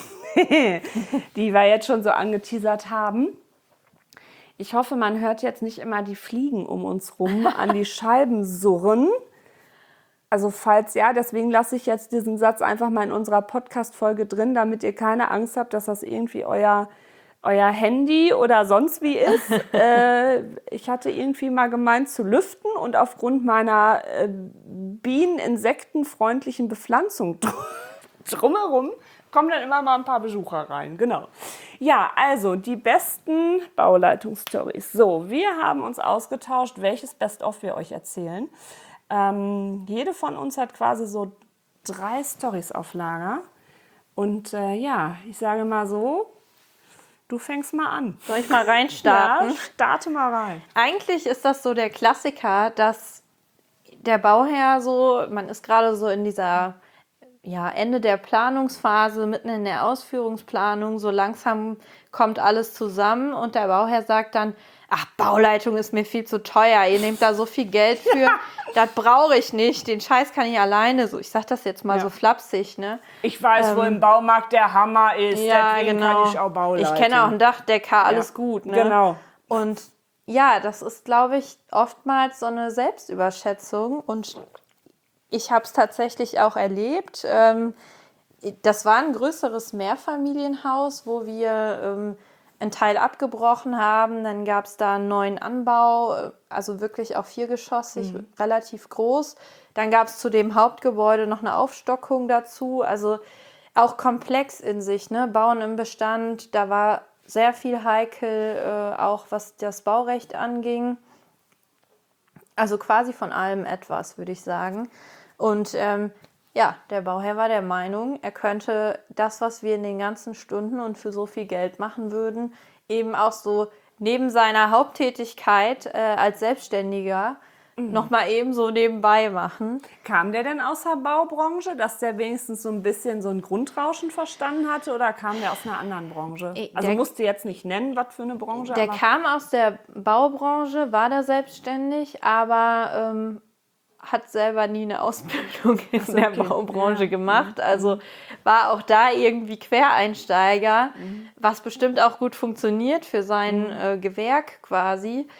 die wir jetzt schon so angeteasert haben. Ich hoffe, man hört jetzt nicht immer die Fliegen um uns rum an die Scheiben surren. Also falls ja, deswegen lasse ich jetzt diesen Satz einfach mal in unserer Podcast-Folge drin, damit ihr keine Angst habt, dass das irgendwie euer Handy oder sonst wie ist. Ich hatte irgendwie mal gemeint zu lüften und aufgrund meiner bieneninsektenfreundlichen Bepflanzung drumherum kommen dann immer mal ein paar Besucher rein. Genau. Ja, also die besten Bauleitungsstories. So, wir haben uns ausgetauscht, welches Best-of wir euch erzählen. Jede von uns hat quasi so 3 Stories auf Lager. Und ja, ich sage mal so, du fängst mal an. soll ich mal reinstarten? Ja, starte mal rein. Eigentlich ist das so der Klassiker, dass der Bauherr so, man ist gerade so in dieser Ende der Planungsphase, mitten in der Ausführungsplanung, so langsam kommt alles zusammen und der Bauherr sagt dann, ach, Bauleitung ist mir viel zu teuer, ihr nehmt da so viel Geld für, das brauche ich nicht, den Scheiß kann ich alleine, so ich sag das jetzt mal so flapsig, ne? Ich weiß, wo im Baumarkt der Hammer ist, deswegen kann ich auch Bauleitung. Ich kenne auch einen Dachdecker, alles gut, ne? Genau. Und ja, das ist, glaube ich, oftmals so eine Selbstüberschätzung und ich habe es tatsächlich auch erlebt. Das war ein größeres Mehrfamilienhaus, wo wir einen Teil abgebrochen haben. Dann gab es da einen neuen Anbau, also wirklich auch viergeschossig, relativ groß. Dann gab es zu dem Hauptgebäude noch eine Aufstockung dazu. Also auch komplex in sich, ne? Bauen im Bestand, da war sehr viel heikel, auch was das Baurecht anging. Also quasi von allem etwas, würde ich sagen. Und der Bauherr war der Meinung, er könnte das, was wir in den ganzen Stunden und für so viel Geld machen würden, eben auch so neben seiner Haupttätigkeit als Selbstständiger nochmal eben so nebenbei machen. Kam der denn aus der Baubranche, dass der wenigstens so ein bisschen so ein Grundrauschen verstanden hatte oder kam der aus einer anderen Branche? Also musst du jetzt nicht nennen, was für eine Branche. Der kam aus der Baubranche, war da selbstständig, aber hat selber nie eine Ausbildung in der Baubranche gemacht. Also war auch da irgendwie Quereinsteiger, was bestimmt auch gut funktioniert für sein Gewerk quasi.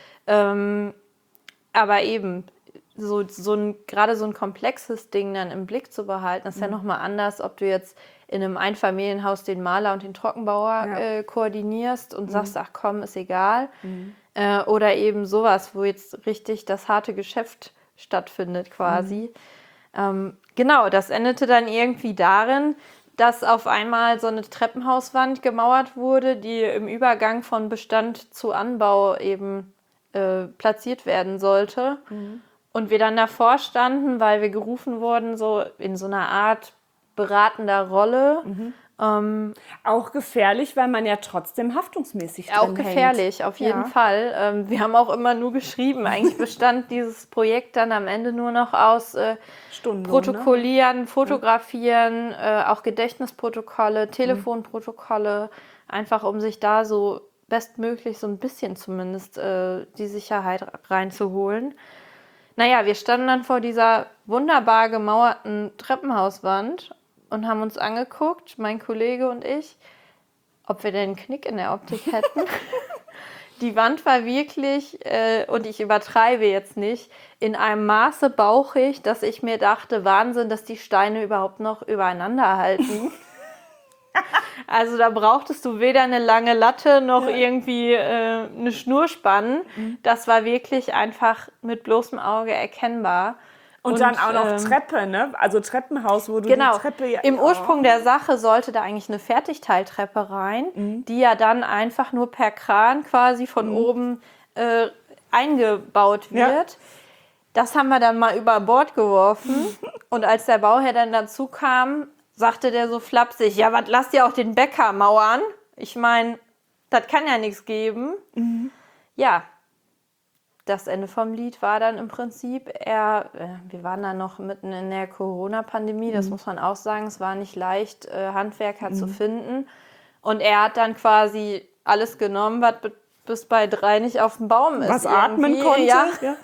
Aber eben gerade so ein komplexes Ding dann im Blick zu behalten, ist ja nochmal anders, ob du jetzt in einem Einfamilienhaus den Maler und den Trockenbauer koordinierst und sagst, ach komm, ist egal. Oder eben sowas, wo jetzt richtig das harte Geschäft stattfindet quasi. Genau, das endete dann irgendwie darin, dass auf einmal so eine Treppenhauswand gemauert wurde, die im Übergang von Bestand zu Anbau eben platziert werden sollte. Und wir dann davor standen, weil wir gerufen wurden, so in so einer Art beratender Rolle. Auch gefährlich, weil man ja trotzdem haftungsmäßig Auch drin gefährlich, hängt. auf jeden Fall. Wir haben auch immer nur geschrieben. Eigentlich bestand dieses Projekt dann am Ende nur noch aus Stundenlohn, Protokollieren, Fotografieren, auch Gedächtnisprotokolle, Telefonprotokolle, einfach um sich da so bestmöglich so ein bisschen zumindest die Sicherheit reinzuholen. Naja, wir standen dann vor dieser wunderbar gemauerten Treppenhauswand und haben uns angeguckt, mein Kollege und ich, ob wir denn einen Knick in der Optik hätten. Die Wand war wirklich, und ich übertreibe jetzt nicht, in einem Maße bauchig, dass ich mir dachte, Wahnsinn, dass die Steine überhaupt noch übereinander halten. Also da brauchtest du weder eine lange Latte noch irgendwie eine Schnur spannen. Das war wirklich einfach mit bloßem Auge erkennbar. Und dann auch noch Treppe, ne? Also Treppenhaus, wo du Genau. die Treppe... Im Ursprung der Sache sollte da eigentlich eine Fertigteiltreppe rein, die ja dann einfach nur per Kran quasi von oben eingebaut wird. Ja. Das haben wir dann mal über Bord geworfen. Und als der Bauherr dann dazu kam, sagte der so flapsig, ja, was, lasst ihr auch den Bäcker mauern? Ich meine, das kann ja nichts geben. Ja, das Ende vom Lied war dann im Prinzip, wir waren dann noch mitten in der Corona-Pandemie, das muss man auch sagen, es war nicht leicht, Handwerker zu finden. Und er hat dann quasi alles genommen, was bis bei 3 nicht auf dem Baum ist. Was atmen konnte. Ja.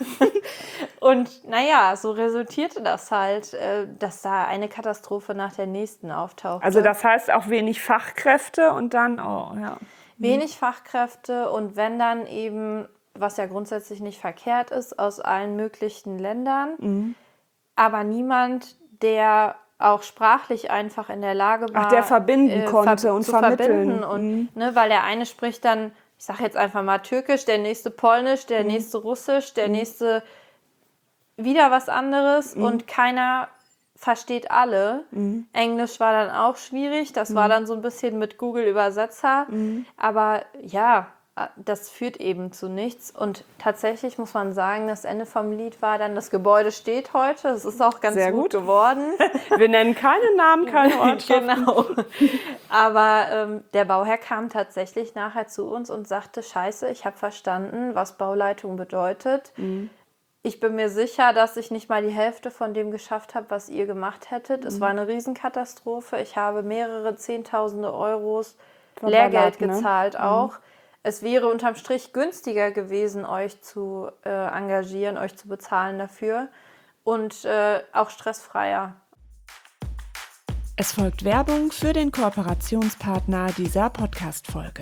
Und naja, so resultierte das halt, dass da eine Katastrophe nach der nächsten auftauchte. Also das heißt auch wenig Fachkräfte und dann, Wenig Fachkräfte und wenn dann eben, was ja grundsätzlich nicht verkehrt ist, aus allen möglichen Ländern, aber niemand, der auch sprachlich einfach in der Lage war, der verbinden konnte und zu vermitteln. Und, weil der eine spricht dann, ich sage jetzt einfach mal Türkisch, der nächste Polnisch, der nächste Russisch, der nächste wieder was anderes und keiner versteht alle. Englisch war dann auch schwierig, das war dann so ein bisschen mit Google-Übersetzer, aber ja, das führt eben zu nichts. Und tatsächlich muss man sagen, das Ende vom Lied war dann, das Gebäude steht heute. Es ist auch ganz gut geworden. Wir nennen keine Namen, keine Ortschaften. Genau. Aber der Bauherr kam tatsächlich nachher zu uns und sagte, Scheiße, ich habe verstanden, was Bauleitung bedeutet. Ich bin mir sicher, dass ich nicht mal die Hälfte von dem geschafft habe, was ihr gemacht hättet. Es war eine Riesenkatastrophe. Ich habe mehrere Zehntausende Euros Lehrgeld gezahlt auch. Es wäre unterm Strich günstiger gewesen, euch zu engagieren, euch zu bezahlen dafür und auch stressfreier. Es folgt Werbung für den Kooperationspartner dieser Podcast-Folge.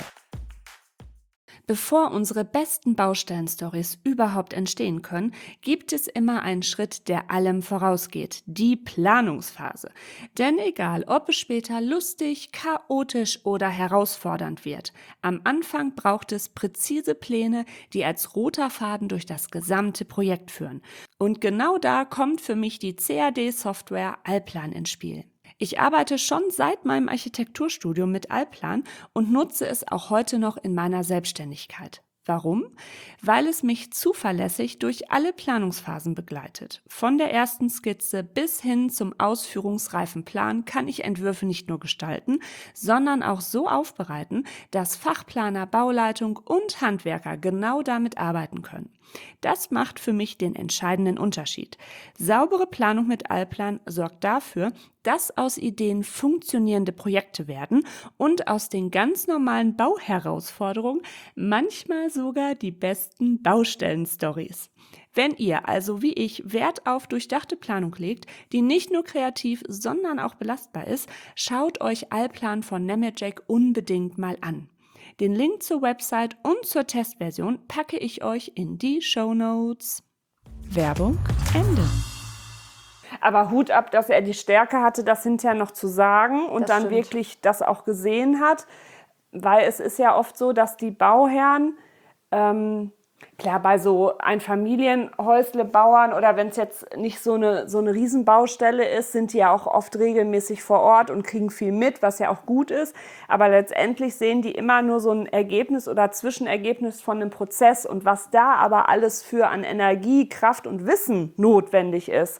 Bevor unsere besten Baustellen-Stories überhaupt entstehen können, gibt es immer einen Schritt, der allem vorausgeht, die Planungsphase. Denn egal, ob es später lustig, chaotisch oder herausfordernd wird, am Anfang braucht es präzise Pläne, die als roter Faden durch das gesamte Projekt führen. Und genau da kommt für mich die CAD-Software Allplan ins Spiel. Ich arbeite schon seit meinem Architekturstudium mit Allplan und nutze es auch heute noch in meiner Selbstständigkeit. Warum? Weil es mich zuverlässig durch alle Planungsphasen begleitet. Von der ersten Skizze bis hin zum ausführungsreifen Plan kann ich Entwürfe nicht nur gestalten, sondern auch so aufbereiten, dass Fachplaner, Bauleitung und Handwerker genau damit arbeiten können. Das macht für mich den entscheidenden Unterschied. Saubere Planung mit Allplan sorgt dafür, dass aus Ideen funktionierende Projekte werden und aus den ganz normalen Bauherausforderungen manchmal sogar die besten Baustellen-Stories. Wenn ihr also wie ich Wert auf durchdachte Planung legt, die nicht nur kreativ, sondern auch belastbar ist, schaut euch Allplan von Nemetschek unbedingt mal an. Den Link zur Website und zur Testversion packe ich euch in die Shownotes. Werbung Ende. Aber Hut ab, dass er die Stärke hatte, das hinterher noch zu sagen und Das dann stimmt. wirklich das auch gesehen hat. Weil es ist ja oft so, dass die Bauherren, klar, bei so Einfamilienhäusle-Bauern oder wenn es jetzt nicht so eine Riesenbaustelle ist, sind die ja auch oft regelmäßig vor Ort und kriegen viel mit, was ja auch gut ist. Aber letztendlich sehen die immer nur so ein Ergebnis oder Zwischenergebnis von einem Prozess und was da aber alles für an Energie, Kraft und Wissen notwendig ist.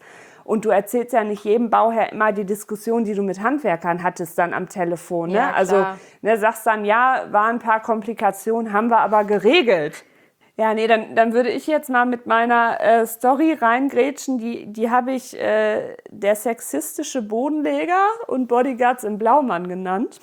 Und du erzählst ja nicht jedem Bauherr immer die Diskussion, die du mit Handwerkern hattest dann am Telefon. Ne? Ja, also sagst dann, ja, waren ein paar Komplikationen, haben wir aber geregelt. Ja, nee, dann würde ich jetzt mal mit meiner Story reingrätschen. Die habe ich der sexistische Bodenleger und Bodyguards im Blaumann genannt.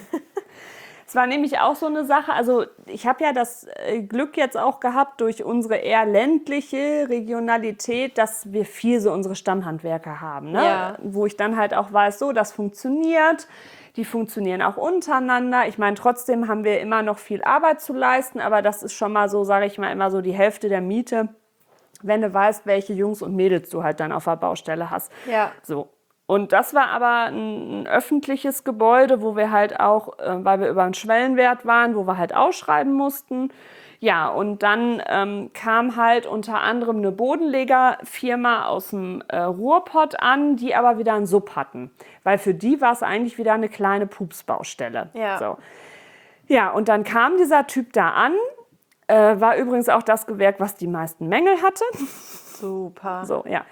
Es war nämlich auch so eine Sache, also ich habe ja das Glück jetzt auch gehabt durch unsere eher ländliche Regionalität, dass wir viel so unsere Stammhandwerker haben, ne? Ja. Wo ich dann halt auch weiß, so, das funktioniert, die funktionieren auch untereinander. Ich meine, trotzdem haben wir immer noch viel Arbeit zu leisten, aber das ist schon mal so, sage ich mal, immer so die Hälfte der Miete, wenn du weißt, welche Jungs und Mädels du halt dann auf der Baustelle hast. Ja. So. Und das war aber ein öffentliches Gebäude, wo wir halt auch, weil wir über einen Schwellenwert waren, wo wir halt ausschreiben mussten. Ja, und dann kam halt unter anderem eine Bodenlegerfirma aus dem Ruhrpott an, die aber wieder einen Sub hatten. Weil für die war es eigentlich wieder eine kleine Pupsbaustelle. Ja. So. Ja, und dann kam dieser Typ da an, war übrigens auch das Gewerk, was die meisten Mängel hatte. Super. So, ja.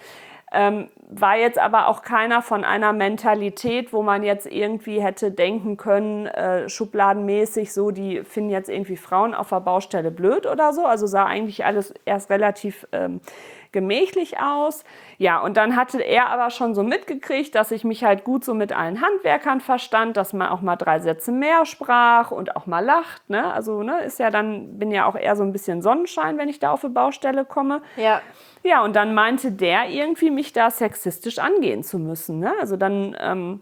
War jetzt aber auch keiner von einer Mentalität, wo man jetzt irgendwie hätte denken können, schubladenmäßig so, die finden jetzt irgendwie Frauen auf der Baustelle blöd oder so. Also sah eigentlich alles erst relativ gemächlich aus. Ja, und dann hatte er aber schon so mitgekriegt, dass ich mich halt gut so mit allen Handwerkern verstand, dass man auch mal 3 Sätze mehr sprach und auch mal lacht. Ne? Also ist ja dann, bin ja auch eher so ein bisschen Sonnenschein, wenn ich da auf eine Baustelle komme. Ja. Ja, und dann meinte der irgendwie, mich da sexistisch angehen zu müssen. Ne? Also dann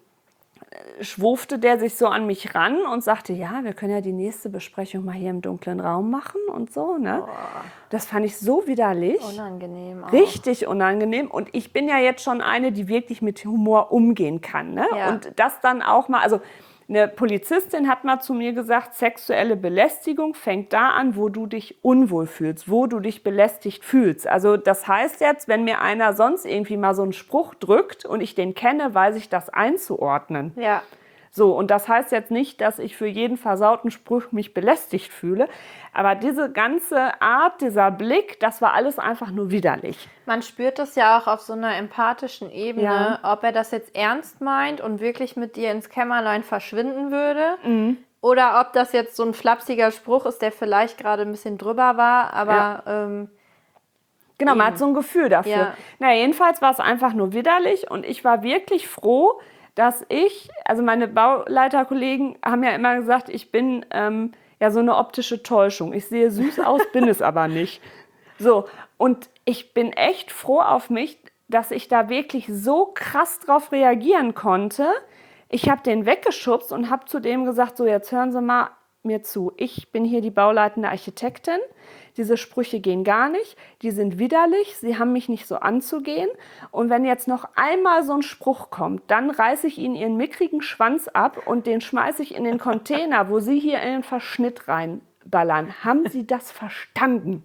schwurfte der sich so an mich ran und sagte, ja, wir können ja die nächste Besprechung mal hier im dunklen Raum machen und so. Ne? Das fand ich so widerlich. Unangenehm auch. Richtig unangenehm. Und ich bin ja jetzt schon eine, die wirklich mit Humor umgehen kann. Ne? Ja. Und das dann auch mal, also eine Polizistin hat mal zu mir gesagt, sexuelle Belästigung fängt da an, wo du dich unwohl fühlst, wo du dich belästigt fühlst. Also das heißt jetzt, wenn mir einer sonst irgendwie mal so einen Spruch drückt und ich den kenne, weiß ich das einzuordnen. Ja. So, und das heißt jetzt nicht, dass ich für jeden versauten Spruch mich belästigt fühle, aber diese ganze Art, dieser Blick, das war alles einfach nur widerlich. Man spürt das ja auch auf so einer empathischen Ebene, ob er das jetzt ernst meint und wirklich mit dir ins Kämmerlein verschwinden würde oder ob das jetzt so ein flapsiger Spruch ist, der vielleicht gerade ein bisschen drüber war, aber Genau, man hat so ein Gefühl dafür. Ja. Na, jedenfalls war es einfach nur widerlich und ich war wirklich froh, dass also meine Bauleiterkollegen haben ja immer gesagt, ich bin ja so eine optische Täuschung. Ich sehe süß aus, bin es aber nicht. So, und ich bin echt froh auf mich, dass ich da wirklich so krass drauf reagieren konnte. Ich habe den weggeschubst und habe zu dem gesagt, so jetzt hören Sie mal mir zu. Ich bin hier die bauleitende Architektin. Diese Sprüche gehen gar nicht, die sind widerlich, sie haben mich nicht so anzugehen. Und wenn jetzt noch einmal so ein Spruch kommt, dann reiße ich Ihnen Ihren mickrigen Schwanz ab und den schmeiße ich in den Container, wo Sie hier in den Verschnitt reinballern. Haben Sie das verstanden?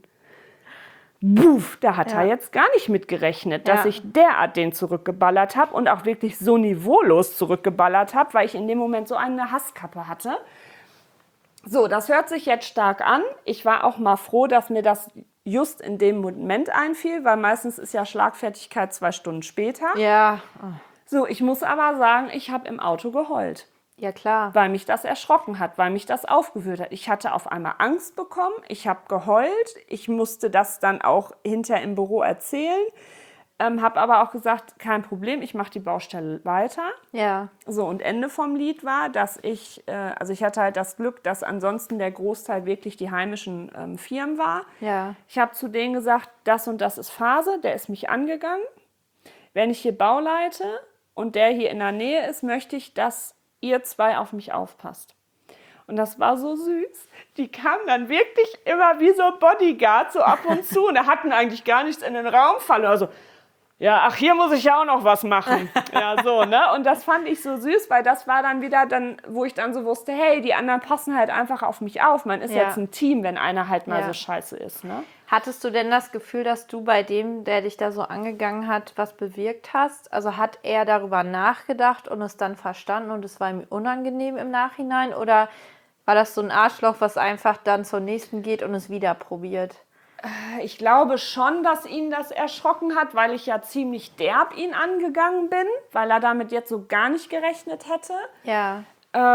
Buff, da hat er jetzt gar nicht mit gerechnet, dass ich derart den zurückgeballert habe und auch wirklich so niveaulos zurückgeballert habe, weil ich in dem Moment so eine Hasskappe hatte. So, das hört sich jetzt stark an. Ich war auch mal froh, dass mir das just in dem Moment einfiel, weil meistens ist ja Schlagfertigkeit 2 Stunden später. ja, So, ich muss aber sagen, ich habe im Auto geheult, ja klar. weil mich das erschrocken hat, weil mich das aufgewühlt hat. Ich hatte auf einmal Angst bekommen, ich habe geheult, ich musste das dann auch hinterher im Büro erzählen, habe aber auch gesagt, kein Problem, ich mache die Baustelle weiter. Ja, So, und Ende vom Lied war, dass also ich hatte halt das Glück, dass ansonsten der Großteil wirklich die heimischen Firmen war. ja. Ich habe zu denen gesagt, das und das ist Phase, der ist mich angegangen. Wenn ich hier bauleite und der hier in der Nähe ist, möchte ich, dass ihr 2 auf mich aufpasst. Und das war so süß. Die kamen dann wirklich immer wie so Bodyguard, so ab und zu. Und hatten eigentlich gar nichts in den Raum fallen. Also, ja, ach, hier muss ich ja auch noch was machen. Ja, so, ne? Und das fand ich so süß, weil das war dann wieder wo ich dann so wusste, hey, die anderen passen halt einfach auf mich auf. Man ist jetzt ein Team, wenn einer halt mal so scheiße ist, ne? Hattest du denn das Gefühl, dass du bei dem, der dich da so angegangen hat, was bewirkt hast? Also hat er darüber nachgedacht und es dann verstanden und es war ihm unangenehm im Nachhinein? Oder war das so ein Arschloch, was einfach dann zur nächsten geht und es wieder probiert? Ich glaube schon, dass ihn das erschrocken hat, weil ich ja ziemlich derb ihn angegangen bin, weil er damit jetzt so gar nicht gerechnet hätte. Ja.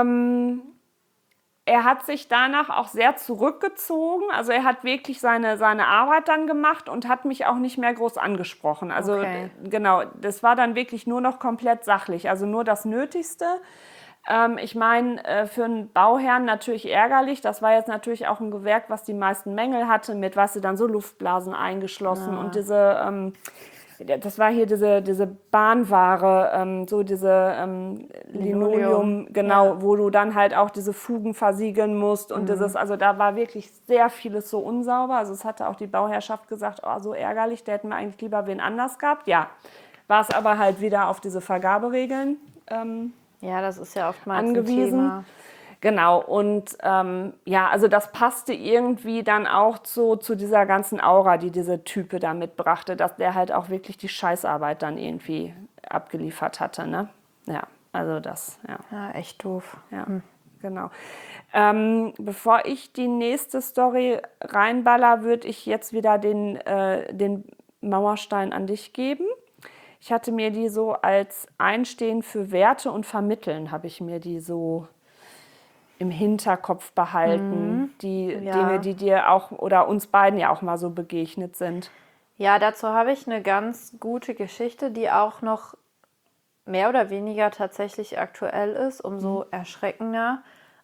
Er hat sich danach auch sehr zurückgezogen. Also er hat wirklich seine Arbeit dann gemacht und hat mich auch nicht mehr groß angesprochen. Also Okay. genau, das war dann wirklich nur noch komplett sachlich. Also nur das Nötigste. Ich meine, für einen Bauherrn natürlich ärgerlich. Das war jetzt natürlich auch ein Gewerk, was die meisten Mängel hatte, mit, weißt du, dann so Luftblasen eingeschlossen und diese, das war hier diese Bahnware, so diese Linoleum, genau, Ja. wo du dann halt auch diese Fugen versiegeln musst und dieses, also da war wirklich sehr vieles so unsauber. Also es hatte auch die Bauherrschaft gesagt, oh, so ärgerlich, da hätten wir eigentlich lieber wen anders gehabt. Ja, war es aber halt wieder auf diese Vergaberegeln Ja, das ist ja oftmals angewiesen. ein Thema. Genau, und ja, also das passte irgendwie dann auch zu dieser ganzen Aura, die diese Type da mitbrachte, dass der halt auch wirklich die Scheißarbeit dann irgendwie abgeliefert hatte, ne? Ja, also das, ja. Ja, echt doof. Ja, genau. Bevor ich die nächste Story reinballer, würde ich jetzt wieder den Mauerstein an dich geben. Ich hatte mir die so als Einstehen für Werte und Vermitteln, habe ich mir die so im Hinterkopf behalten, die Ja. Dinge, die dir auch oder uns beiden ja auch mal so begegnet sind. Ja, dazu habe ich eine ganz gute Geschichte, die auch noch mehr oder weniger tatsächlich aktuell ist, umso erschreckender.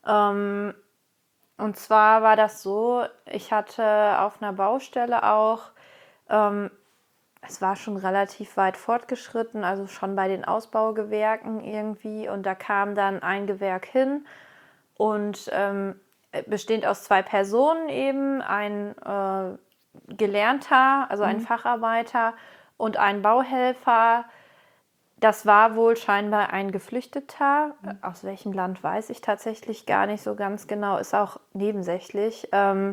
Und zwar war das so, ich hatte auf einer Baustelle auch, es war schon relativ weit fortgeschritten, also schon bei den Ausbaugewerken irgendwie. Und da kam dann ein Gewerk hin und bestehend aus 2 Personen eben, ein Gelernter, also ein Facharbeiter und ein Bauhelfer. Das war wohl scheinbar ein Geflüchteter. Aus welchem Land weiß ich tatsächlich gar nicht so ganz genau, ist auch nebensächlich.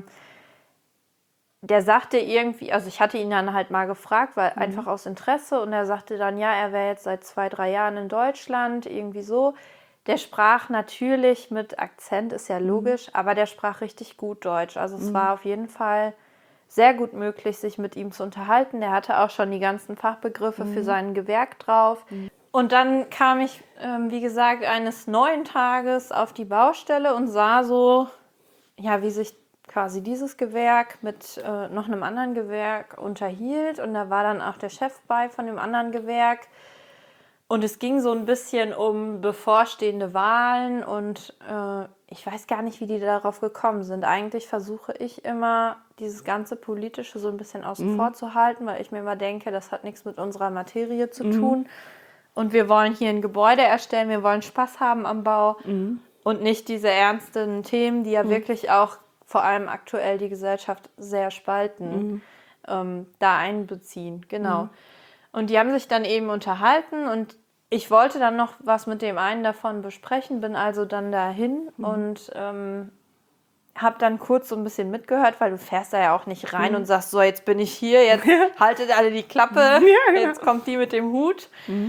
Der sagte irgendwie, also ich hatte ihn dann halt mal gefragt, weil einfach aus Interesse, und er sagte dann, ja, er wäre jetzt seit 2, 3 Jahren in Deutschland, irgendwie so. Der sprach natürlich mit Akzent, ist ja logisch, aber der sprach richtig gut Deutsch. Also es war auf jeden Fall sehr gut möglich, sich mit ihm zu unterhalten. Der hatte auch schon die ganzen Fachbegriffe für sein Gewerk drauf. Und dann kam ich, wie gesagt, eines neuen Tages auf die Baustelle und sah so, ja, wie sich quasi dieses Gewerk mit noch einem anderen Gewerk unterhielt. Und da war dann auch der Chef bei von dem anderen Gewerk. Und es ging so ein bisschen um bevorstehende Wahlen und ich weiß gar nicht, wie die darauf gekommen sind. Eigentlich versuche ich immer, dieses ganze Politische so ein bisschen außen vor zu halten, weil ich mir immer denke, das hat nichts mit unserer Materie zu tun. Und wir wollen hier ein Gebäude erstellen, wir wollen Spaß haben am Bau und nicht diese ernsten Themen, die ja wirklich auch vor allem aktuell die Gesellschaft sehr spalten, da einbeziehen. Genau. Und die haben sich dann eben unterhalten und ich wollte dann noch was mit dem einen davon besprechen, bin also dann dahin und habe dann kurz so ein bisschen mitgehört, weil du fährst da ja auch nicht rein und sagst, so, jetzt bin ich hier, jetzt haltet alle die Klappe, jetzt kommt die mit dem Hut.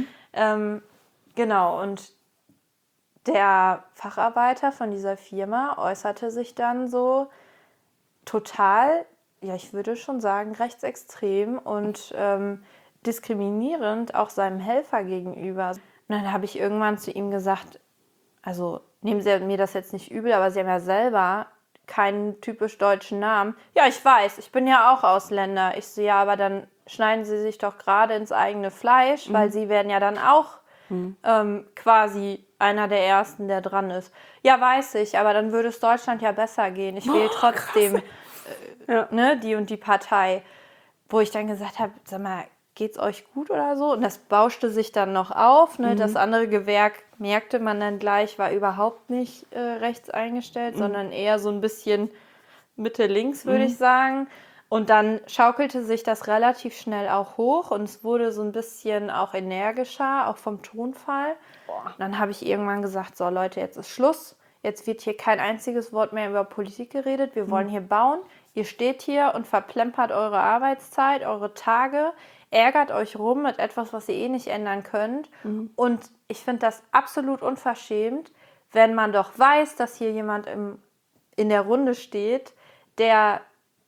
Genau, und der Facharbeiter von dieser Firma äußerte sich dann so total, ja, ich würde schon sagen, rechtsextrem und diskriminierend auch seinem Helfer gegenüber. Und dann habe ich irgendwann zu ihm gesagt, also nehmen Sie mir das jetzt nicht übel, aber Sie haben ja selber keinen typisch deutschen Namen. Ja, ich weiß, ich bin ja auch Ausländer. Ich so, ja, aber dann schneiden Sie sich doch gerade ins eigene Fleisch, weil Sie werden ja dann auch quasi einer der Ersten, der dran ist. Ja, weiß ich, aber dann würde es Deutschland ja besser gehen. Ich wähle trotzdem ne, die und die Partei. Wo ich dann gesagt habe, sag mal, geht's euch gut oder so? Und das bauschte sich dann noch auf. Ne? Das andere Gewerk, merkte man dann gleich, war überhaupt nicht rechts eingestellt, sondern eher so ein bisschen Mitte-links, würde ich sagen. Und dann schaukelte sich das relativ schnell auch hoch und es wurde so ein bisschen auch energischer, auch vom Tonfall. Und dann habe ich irgendwann gesagt, so Leute, jetzt ist Schluss. Jetzt wird hier kein einziges Wort mehr über Politik geredet. Wir wollen hier bauen. Ihr steht hier und verplempert eure Arbeitszeit, eure Tage, ärgert euch rum mit etwas, was ihr eh nicht ändern könnt. Und ich finde das absolut unverschämt, wenn man doch weiß, dass hier jemand in der Runde steht, der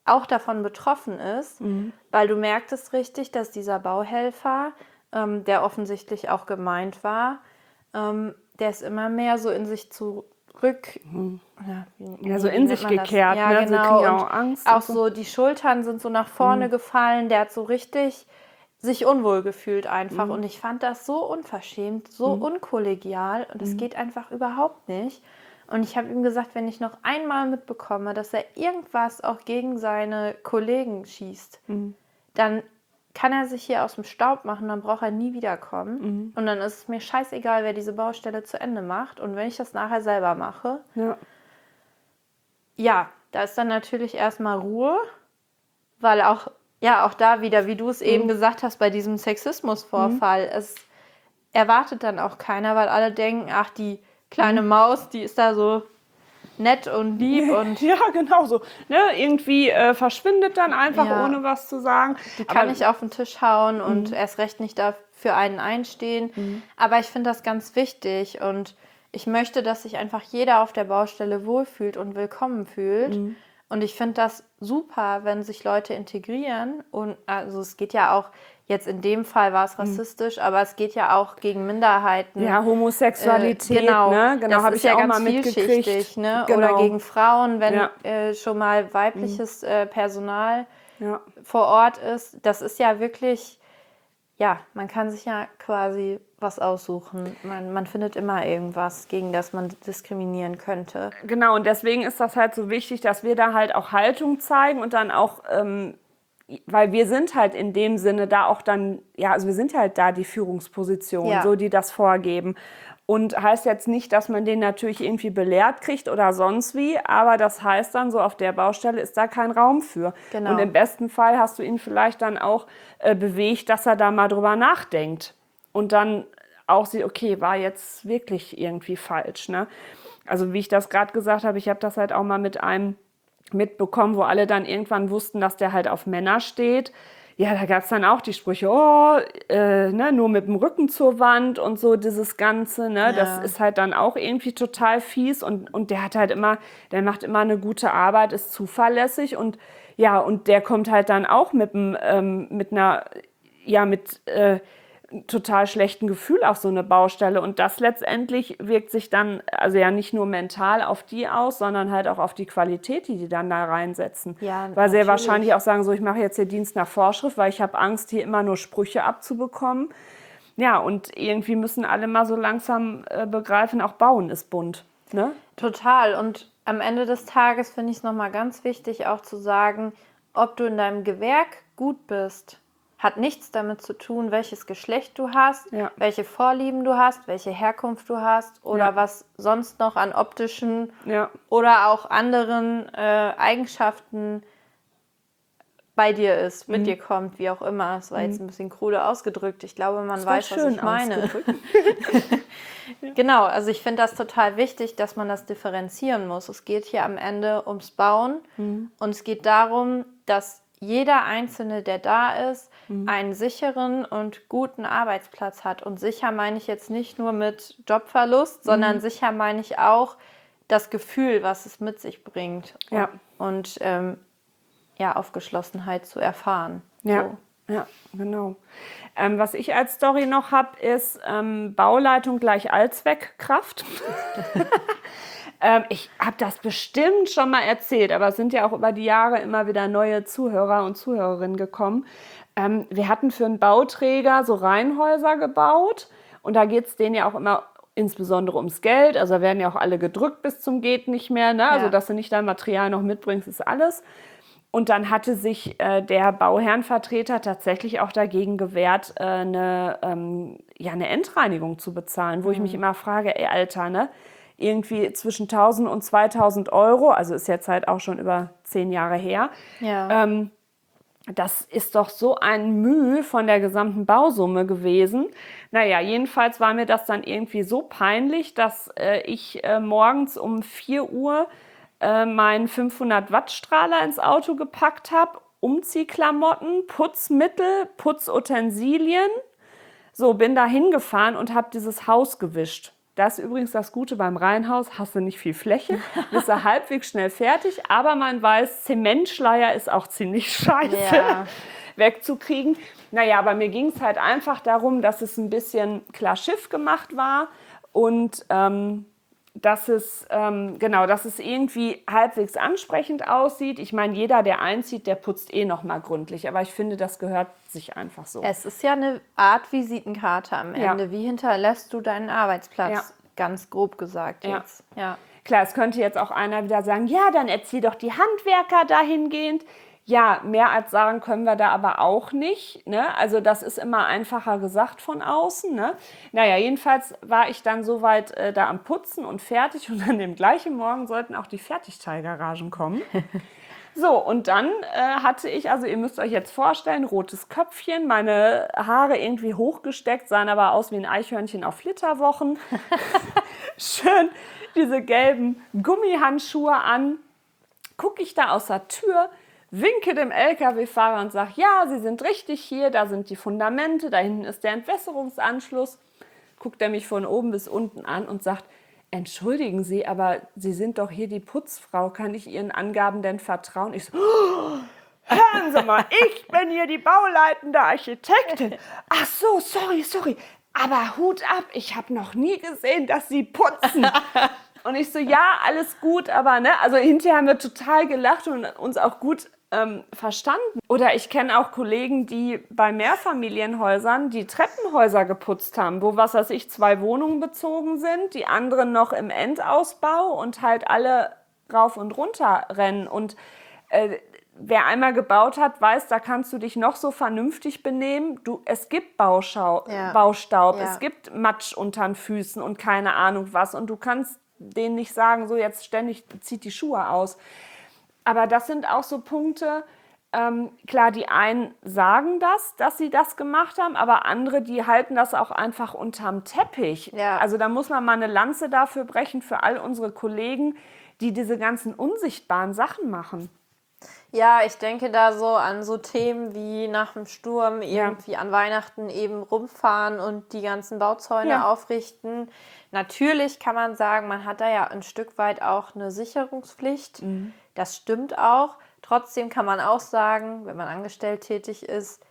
auch davon betroffen ist, weil du merktest richtig, dass dieser Bauhelfer, der offensichtlich auch gemeint war, der ist immer mehr so in sich zurück, Ja, so in sich gekehrt, ja, ne? Sie genau. kriegen ja Und auch Angst. auch und so die Schultern sind so nach vorne gefallen, der hat so richtig sich unwohl gefühlt einfach. Und ich fand das so unverschämt, so unkollegial und das geht einfach überhaupt nicht. Und ich habe ihm gesagt, wenn ich noch einmal mitbekomme, dass er irgendwas auch gegen seine Kollegen schießt, dann kann er sich hier aus dem Staub machen, dann braucht er nie wiederkommen. Und dann ist es mir scheißegal, wer diese Baustelle zu Ende macht. Und wenn ich das nachher selber mache, ja, da ist dann natürlich erstmal Ruhe, weil auch da wieder, wie du es eben gesagt hast, bei diesem Sexismusvorfall, es erwartet dann auch keiner, weil alle denken, ach, die kleine Maus, die ist da so nett und lieb und Ja, genau so. Ne? Irgendwie verschwindet dann einfach, Ja. ohne was zu sagen. die kann nicht auf den Tisch hauen und erst recht nicht da für einen einstehen. Aber ich finde das ganz wichtig und ich möchte, dass sich einfach jeder auf der Baustelle wohlfühlt und willkommen fühlt. Und ich finde das super, wenn sich Leute integrieren. Und also es geht ja auch, jetzt in dem Fall war es rassistisch, aber es geht ja auch gegen Minderheiten. Ja, Homosexualität, genau, ne? Genau, das habe ist ich ja auch ganz mal mitgekriegt. vielschichtig, ne? Genau. Oder gegen Frauen, wenn Ja. schon mal weibliches Personal Ja. vor Ort ist. Das ist ja wirklich, ja, man kann sich ja quasi was aussuchen. Man findet immer irgendwas, gegen das man diskriminieren könnte. Genau, und deswegen ist das halt so wichtig, dass wir da halt auch Haltung zeigen und dann auch, weil wir sind halt in dem Sinne da auch dann, ja, also wir sind halt da die Führungsposition, Ja. so die das vorgeben. Und heißt jetzt nicht, dass man den natürlich irgendwie belehrt kriegt oder sonst wie, aber das heißt dann so, auf der Baustelle ist da kein Raum für. Genau. Und im besten Fall hast du ihn vielleicht dann auch bewegt, dass er da mal drüber nachdenkt und dann auch sieht, okay, war jetzt wirklich irgendwie falsch, ne? Also wie ich das gerade gesagt habe, ich habe das halt auch mal mit einem mitbekommen, wo alle dann irgendwann wussten, dass der halt auf Männer steht. Ja, da gab es dann auch die Sprüche, ne, nur mit dem Rücken zur Wand und so dieses Ganze, ne, das ist halt dann auch irgendwie total fies und der hat halt immer, der macht immer eine gute Arbeit, ist zuverlässig und ja, und der kommt halt dann auch mit einer, ja, mit total schlechten Gefühl auf so eine Baustelle und das letztendlich wirkt sich dann, also ja nicht nur mental auf die aus, sondern halt auch auf die Qualität, die dann da reinsetzen. Ja, weil sie ja natürlich. wahrscheinlich auch sagen, so ich mache jetzt hier Dienst nach Vorschrift, weil ich habe Angst, hier immer nur Sprüche abzubekommen. Ja, und irgendwie müssen alle mal so langsam begreifen, auch Bauen ist bunt. Ne? Total. Und am Ende des Tages finde ich es nochmal ganz wichtig, auch zu sagen, ob du in deinem Gewerk gut bist, hat nichts damit zu tun, welches Geschlecht du hast, Ja. welche Vorlieben du hast, welche Herkunft du hast oder Ja. was sonst noch an optischen Ja. oder auch anderen Eigenschaften bei dir ist, mit dir kommt, wie auch immer. Das war jetzt ein bisschen krude ausgedrückt. Ich glaube, man weiß, was ich meine. Genau, also ich finde das total wichtig, dass man das differenzieren muss. Es geht hier am Ende ums Bauen und es geht darum, dass jeder Einzelne, der da ist, einen sicheren und guten Arbeitsplatz hat. Und sicher meine ich jetzt nicht nur mit Jobverlust, sondern sicher meine ich auch das Gefühl, was es mit sich bringt. Ja. Und Aufgeschlossenheit zu erfahren. Ja, So. ja, genau. Was ich als Story noch habe, ist Bauleitung gleich Allzweckkraft. Ich habe das bestimmt schon mal erzählt, aber es sind ja auch über die Jahre immer wieder neue Zuhörer und Zuhörerinnen gekommen. Wir hatten für einen Bauträger so Reihenhäuser gebaut und da geht es denen ja auch immer insbesondere ums Geld. Also da werden ja auch alle gedrückt bis zum geht nicht mehr. Ne? Also Ja. dass du nicht dein Material noch mitbringst, ist alles. Und dann hatte sich der Bauherrenvertreter tatsächlich auch dagegen gewehrt, eine Endreinigung zu bezahlen, wo ich mich immer frage, ey Alter, ne? Irgendwie zwischen 1.000 und 2.000 Euro, also ist jetzt halt auch schon über 10 Jahre her. Ja. Das ist doch so ein Mühe von der gesamten Bausumme gewesen. Naja, jedenfalls war mir das dann irgendwie so peinlich, dass ich morgens um 4 Uhr meinen 500-Watt-Strahler ins Auto gepackt habe, Umziehklamotten, Putzmittel, Putzutensilien. So, bin da hingefahren und habe dieses Haus gewischt. Das ist übrigens das Gute beim Reihenhaus, hast du nicht viel Fläche, bist du halbwegs schnell fertig, aber man weiß, Zementschleier ist auch ziemlich scheiße wegzukriegen. Naja, aber mir ging es halt einfach darum, dass es ein bisschen klar Schiff gemacht war und dass es irgendwie halbwegs ansprechend aussieht. Ich meine, jeder, der einzieht, der putzt noch mal gründlich. Aber ich finde, das gehört sich einfach so. Es ist ja eine Art Visitenkarte am Ende. Wie hinterlässt du deinen Arbeitsplatz? Ganz grob gesagt jetzt. Ja. Klar, es könnte jetzt auch einer wieder sagen, ja, dann erzieh doch die Handwerker dahingehend. Ja, mehr als sagen können wir da aber auch nicht. Ne? Also das ist immer einfacher gesagt von außen. Ne? Naja, jedenfalls war ich dann soweit da am Putzen und fertig. Und an dem gleichen Morgen sollten auch die Fertigteilgaragen kommen. So, und dann hatte ich, also ihr müsst euch jetzt vorstellen, rotes Köpfchen, meine Haare irgendwie hochgesteckt, sahen aber aus wie ein Eichhörnchen auf Flitterwochen. Schön diese gelben Gummihandschuhe an. Gucke ich da aus der Tür, winke dem LKW-Fahrer und sage, ja, Sie sind richtig hier, da sind die Fundamente, da hinten ist der Entwässerungsanschluss. Guckt er mich von oben bis unten an und sagt, entschuldigen Sie, aber Sie sind doch hier die Putzfrau, kann ich Ihren Angaben denn vertrauen? Ich so, oh, hören Sie mal, ich bin hier die bauleitende Architektin. Ach so, sorry, aber Hut ab, ich habe noch nie gesehen, dass Sie putzen. Und ich so, ja, alles gut, aber ne, also hinterher haben wir total gelacht und uns auch gut verstanden. Oder ich kenne auch Kollegen, die bei Mehrfamilienhäusern die Treppenhäuser geputzt haben, wo, was weiß ich, 2 Wohnungen bezogen sind, die anderen noch im Endausbau und halt alle rauf und runter rennen. Und wer einmal gebaut hat, weiß, da kannst du dich noch so vernünftig benehmen. Es gibt Baustaub, es gibt Matsch unter den Füßen und keine Ahnung was. Und du kannst denen nicht sagen, so jetzt ständig zieht die Schuhe aus. Aber das sind auch so Punkte, klar, die einen sagen das, dass sie das gemacht haben, aber andere, die halten das auch einfach unterm Teppich. Ja. Also da muss man mal eine Lanze dafür brechen für all unsere Kollegen, die diese ganzen unsichtbaren Sachen machen. Ja, ich denke da so an so Themen wie nach dem Sturm irgendwie an Weihnachten eben rumfahren und die ganzen Bauzäune aufrichten. Natürlich kann man sagen, man hat da ja ein Stück weit auch eine Sicherungspflicht. Das stimmt auch. Trotzdem kann man auch sagen, wenn man angestellt tätig ist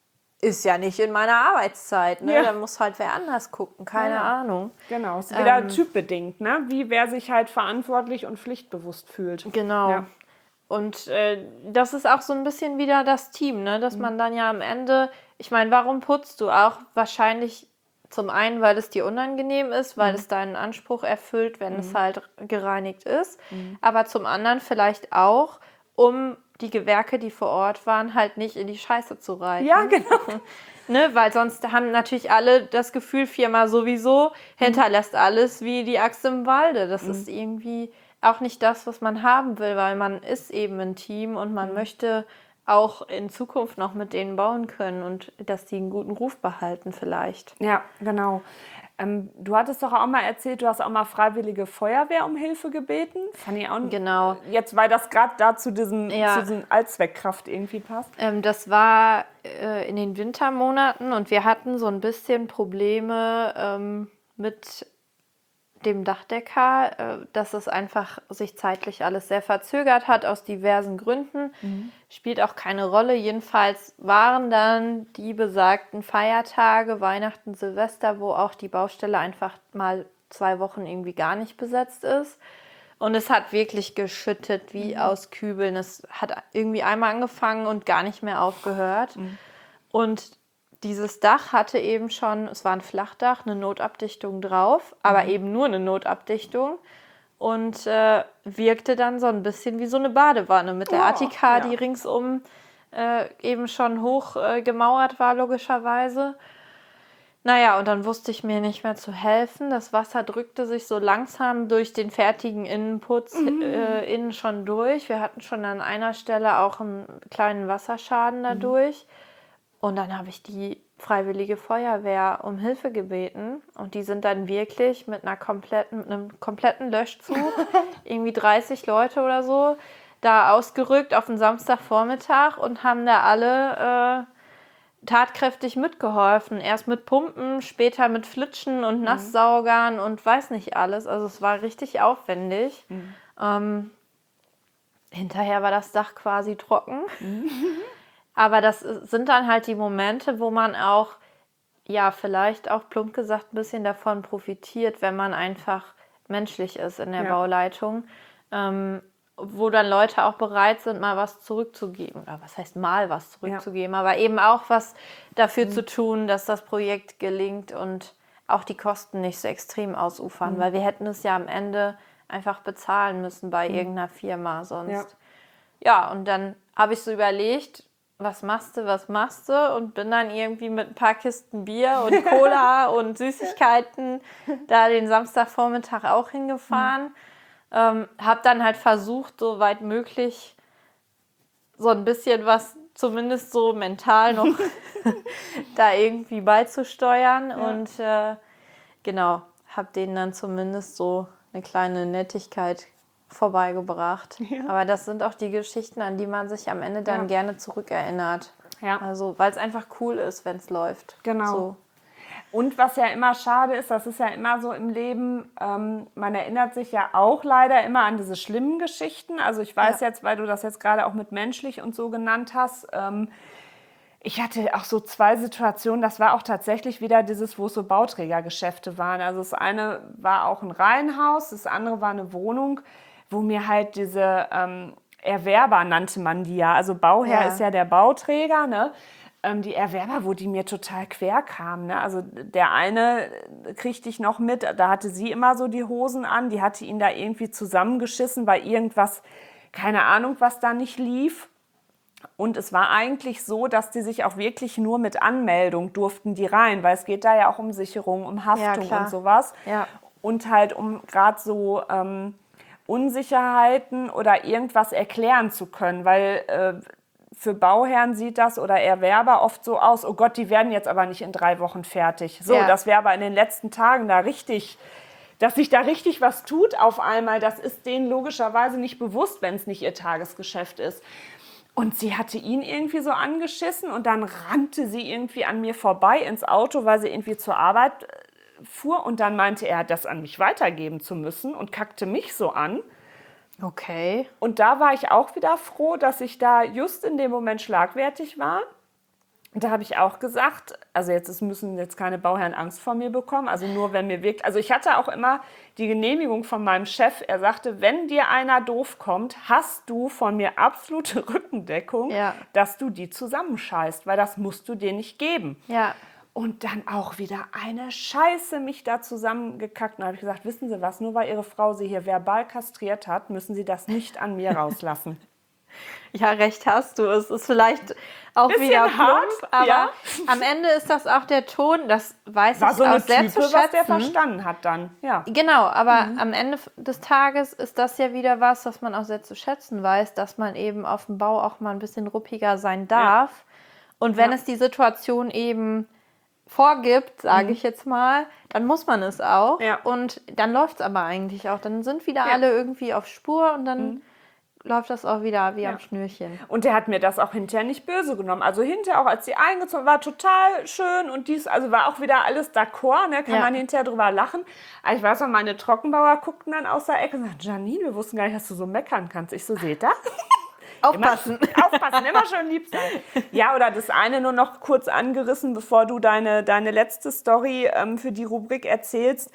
ja nicht in meiner Arbeitszeit. Ne? Dann muss halt wer anders gucken, keine Ahnung. Genau, ist wieder typbedingt, ne? Wie wer sich halt verantwortlich und pflichtbewusst fühlt. Genau. Ja. Und das ist auch so ein bisschen wieder das Team, ne? Dass man dann ja am Ende, ich meine, warum putzt du auch? Wahrscheinlich zum einen, weil es dir unangenehm ist, weil es deinen Anspruch erfüllt, wenn es halt gereinigt ist. Aber zum anderen vielleicht auch, um die Gewerke, die vor Ort waren, halt nicht in die Scheiße zu reiten. Ja, genau. Ne? Weil sonst haben natürlich alle das Gefühl, Firma sowieso hinterlässt alles wie die Axt im Walde. Das ist irgendwie auch nicht das, was man haben will, weil man ist eben ein Team und man möchte auch in Zukunft noch mit denen bauen können und dass die einen guten Ruf behalten vielleicht. Ja, genau. Du hattest doch auch mal erzählt, du hast auch mal Freiwillige Feuerwehr um Hilfe gebeten. Fand ich auch genau. Jetzt, weil das gerade da zu diesem Allzweckkraft irgendwie passt. Das war in den Wintermonaten und wir hatten so ein bisschen Probleme mit dem Dachdecker, dass es einfach sich zeitlich alles sehr verzögert hat, aus diversen Gründen. Spielt auch keine Rolle. Jedenfalls waren dann die besagten Feiertage, Weihnachten, Silvester, wo auch die Baustelle einfach mal 2 Wochen irgendwie gar nicht besetzt ist. Und es hat wirklich geschüttet wie aus Kübeln. Es hat irgendwie einmal angefangen und gar nicht mehr aufgehört. Und dieses Dach hatte eben schon, es war ein Flachdach, eine Notabdichtung drauf, aber eben nur eine Notabdichtung und wirkte dann so ein bisschen wie so eine Badewanne mit der Attika, die ringsum eben schon hoch gemauert war, logischerweise. Naja, und dann wusste ich mir nicht mehr zu helfen. Das Wasser drückte sich so langsam durch den fertigen Innenputz innen schon durch. Wir hatten schon an einer Stelle auch einen kleinen Wasserschaden dadurch. Und dann habe ich die Freiwillige Feuerwehr um Hilfe gebeten. Und die sind dann wirklich mit einem kompletten Löschzug, irgendwie 30 Leute oder so, da ausgerückt auf einen Samstagvormittag und haben da alle tatkräftig mitgeholfen. Erst mit Pumpen, später mit Flitschen und Nasssaugern und weiß nicht alles. Also es war richtig aufwendig. Hinterher war das Dach quasi trocken. Aber das sind dann halt die Momente, wo man auch, ja, vielleicht auch plump gesagt ein bisschen davon profitiert, wenn man einfach menschlich ist in der Bauleitung. Wo dann Leute auch bereit sind, mal was zurückzugeben. Oder was heißt mal was zurückzugeben, aber eben auch was dafür zu tun, dass das Projekt gelingt und auch die Kosten nicht so extrem ausufern, weil wir hätten es ja am Ende einfach bezahlen müssen bei irgendeiner Firma sonst. Ja, und dann habe ich so überlegt, was machst du? Und bin dann irgendwie mit ein paar Kisten Bier und Cola und Süßigkeiten da den Samstagvormittag auch hingefahren. Habe dann halt versucht, so weit möglich so ein bisschen was, zumindest so mental noch, da irgendwie beizusteuern. Und genau, habe denen dann zumindest so eine kleine Nettigkeit vorbeigebracht. Aber das sind auch die Geschichten, an die man sich am Ende dann gerne zurückerinnert. Also, weil es einfach cool ist, wenn es läuft. Genau. So. Und was ja immer schade ist, das ist ja immer so im Leben, man erinnert sich ja auch leider immer an diese schlimmen Geschichten. Also ich weiß jetzt, weil du das jetzt gerade auch mit menschlich und so genannt hast, ich hatte auch so 2 Situationen, das war auch tatsächlich wieder dieses, wo es so Bauträgergeschäfte waren. Also das eine war auch ein Reihenhaus, das andere war eine Wohnung, wo mir halt diese Erwerber nannte man die ja. Also Bauherr ist ja der Bauträger, ne? Die Erwerber, wo die mir total quer kamen. Ne? Also der eine kriegte ich noch mit, da hatte sie immer so die Hosen an, die hatte ihn da irgendwie zusammengeschissen, weil irgendwas, keine Ahnung, was da nicht lief. Und es war eigentlich so, dass die sich auch wirklich nur mit Anmeldung durften die rein, weil es geht da ja auch um Sicherung, um Haftung und sowas. Ja. Und halt um gerade so Unsicherheiten oder irgendwas erklären zu können, weil für Bauherren sieht das oder Erwerber oft so aus, oh Gott, die werden jetzt aber nicht in 3 Wochen fertig. So, das wäre aber in den letzten Tagen da richtig, dass sich da richtig was tut auf einmal, das ist denen logischerweise nicht bewusst, wenn es nicht ihr Tagesgeschäft ist. Und sie hatte ihn irgendwie so angeschissen und dann rannte sie irgendwie an mir vorbei ins Auto, weil sie irgendwie zur Arbeit fuhr und dann meinte er, das an mich weitergeben zu müssen und kackte mich so an. Okay. Und da war ich auch wieder froh, dass ich da just in dem Moment schlagfertig war. Und da habe ich auch gesagt, also müssen jetzt keine Bauherren Angst vor mir bekommen, also nur wenn mir wirklich, also ich hatte auch immer die Genehmigung von meinem Chef, er sagte, wenn dir einer doof kommt, hast du von mir absolute Rückendeckung, dass du die zusammenscheißt, weil das musst du dir nicht geben. Ja. Und dann auch wieder eine Scheiße mich da zusammengekackt. Und da habe ich gesagt, wissen Sie was, nur weil Ihre Frau Sie hier verbal kastriert hat, müssen Sie das nicht an mir rauslassen. Ja, recht hast du. Es ist vielleicht auch Bisschen wieder hart, plump, aber am Ende ist das auch der Ton, das weiß War ich so eine auch sehr Type, zu was schätzen. der verstanden hat dann. Ja. Genau, aber am Ende des Tages ist das ja wieder was man auch sehr zu schätzen weiß, dass man eben auf dem Bau auch mal ein bisschen ruppiger sein darf. Und wenn es die Situation eben vorgibt, sage ich jetzt mal, dann muss man es auch. Ja. Und dann läuft es aber eigentlich auch. Dann sind wieder alle irgendwie auf Spur und dann läuft das auch wieder wie am Schnürchen. Und der hat mir das auch hinterher nicht böse genommen. Also hinterher auch, als sie eingezogen war, total schön und dies, also war auch wieder alles d'accord, ne? Kann man hinterher drüber lachen. Aber ich weiß noch, meine Trockenbauer guckten dann aus der Ecke und sagten, Janine, wir wussten gar nicht, dass du so meckern kannst. Ich so, seht ihr? Aufpassen. Aufpassen, immer schön lieb sein. Ja, oder das eine nur noch kurz angerissen, bevor du deine letzte Story für die Rubrik erzählst.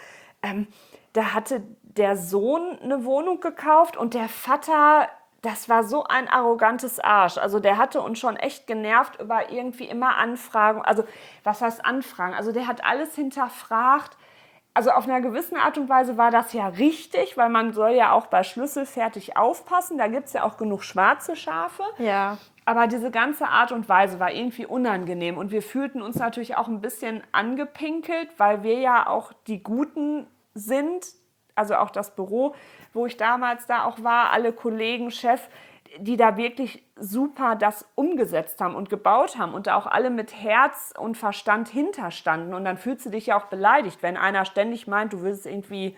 Da hatte der Sohn eine Wohnung gekauft und der Vater, das war so ein arrogantes Arsch. Also der hatte uns schon echt genervt über irgendwie immer Anfragen. Also was heißt Anfragen? Also der hat alles hinterfragt. Also auf einer gewissen Art und Weise war das ja richtig, weil man soll ja auch bei schlüsselfertig aufpassen. Da gibt es ja auch genug schwarze Schafe. Ja. Aber diese ganze Art und Weise war irgendwie unangenehm. Und wir fühlten uns natürlich auch ein bisschen angepinkelt, weil wir ja auch die Guten sind. Also auch das Büro, wo ich damals da auch war, alle Kollegen, Chef, die da wirklich super das umgesetzt haben und gebaut haben und da auch alle mit Herz und Verstand hinterstanden. Und dann fühlst du dich ja auch beleidigt, wenn einer ständig meint, du willst irgendwie,